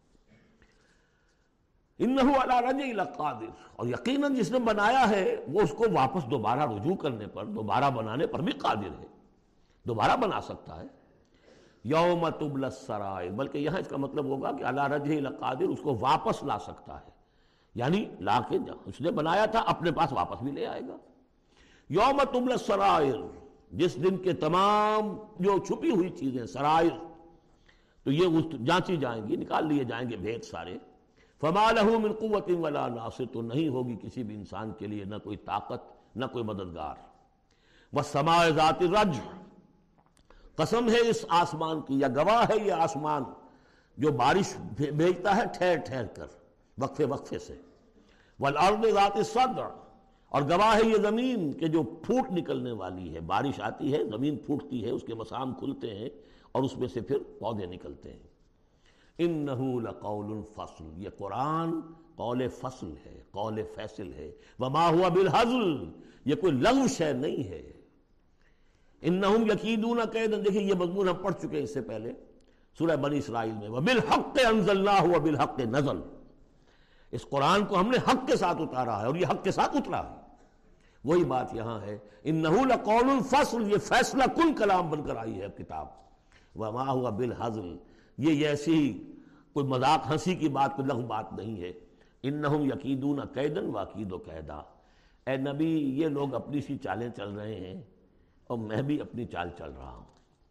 انہ علی رجعہ لقادر، اور یقیناً جس نے بنایا ہے وہ اس کو واپس دوبارہ رجوع کرنے پر، دوبارہ بنانے پر بھی قادر ہے، دوبارہ بنا سکتا ہے. یوم تبلی السرائر، بلکہ یہاں اس کا مطلب ہوگا کہ علی رجعہ لقادر، اس کو واپس لا سکتا ہے، یعنی لا کے اس نے بنایا تھا اپنے پاس واپس بھی لے آئے گا. یوم تبلی السرائر، جس دن کے تمام جو چھپی ہوئی چیزیں سرائر، تو یہ جانچی جائیں گی، نکال لیے جائیں گے بھید سارے. فما له من قوت ولا ناصر، تو نہیں ہوگی کسی بھی انسان کے لیے نہ کوئی طاقت نہ کوئی مددگار. والسماء ذات الرجع، قسم ہے اس آسمان کی، یا گواہ ہے یہ آسمان جو بارش بھیجتا ہے ٹھہر ٹھہر کر وقفے وقفے سے. والارض ذات الصدع، اور گواہ ہے یہ زمین کہ جو پھوٹ نکلنے والی ہے. بارش آتی ہے، زمین پھوٹتی ہے، اس کے مسام کھلتے ہیں اور اس میں سے پھر پودے نکلتے ہیں. انہ لقول فصل، یہ قرآن قول فصل ہے، قول فیصل ہے. وما هو بالہزل، یہ کوئی لغو شے نہیں ہے. انہم یکیدون کیدا، دیکھیں یہ مضمون ہم پڑھ چکے ہیں اس سے پہلے سورہ بنی اسرائیل میں. وبالحق انزلناہ وبالحق نزل، اس قرآن کو ہم نے حق کے ساتھ اتارا ہے اور یہ حق کے ساتھ اترا ہے. وہی بات یہاں ہے، انہ لقول فصل، یہ فیصلہ کن کلام بن کر آئی ہے کتاب. وما هو بالہزل، یہ ایسی کوئی مذاق ہنسی کی بات، کوئی لغو بات نہیں ہے. انہم یکیدون کیدا واکید کیدا، اے نبی یہ لوگ اپنی سی چالیں چل رہے ہیں اور میں بھی اپنی چال چل رہا ہوں.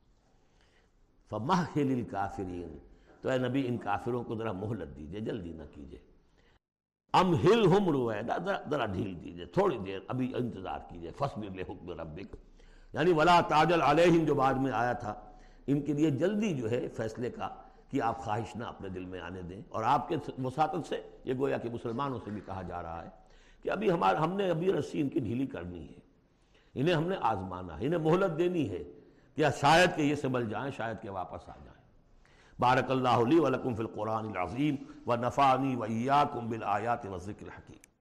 فمہل الکافرین، تو اے نبی ان کافروں کو ذرا مہلت دیجئے، جلدی نہ کیجئے. امہلہم رویدا، ذرا ڈھیل دیجئے، تھوڑی دیر ابھی انتظار کیجئے. فاصبر لحکم ربک، یعنی ولا تعجل علیہم جو بعد میں آیا تھا، ان کے لیے جلدی جو ہے فیصلے کا کہ آپ خواہش نہ اپنے دل میں آنے دیں. اور آپ کے وساطت سے یہ گویا کہ مسلمانوں سے بھی کہا جا رہا ہے کہ ابھی ہمارا ہم نے ابھی رسی ان کی ڈھیلی کرنی ہے، انہیں ہم نے آزمانا ہے، انہیں مہلت دینی ہے کہ شاید کہ یہ سنبھل جائیں، شاید کہ واپس آ جائیں. بارک اللہ لی ولکم فی القرآن العظیم ونفعنی وإیاکم بالآیات والذکر الحکیم.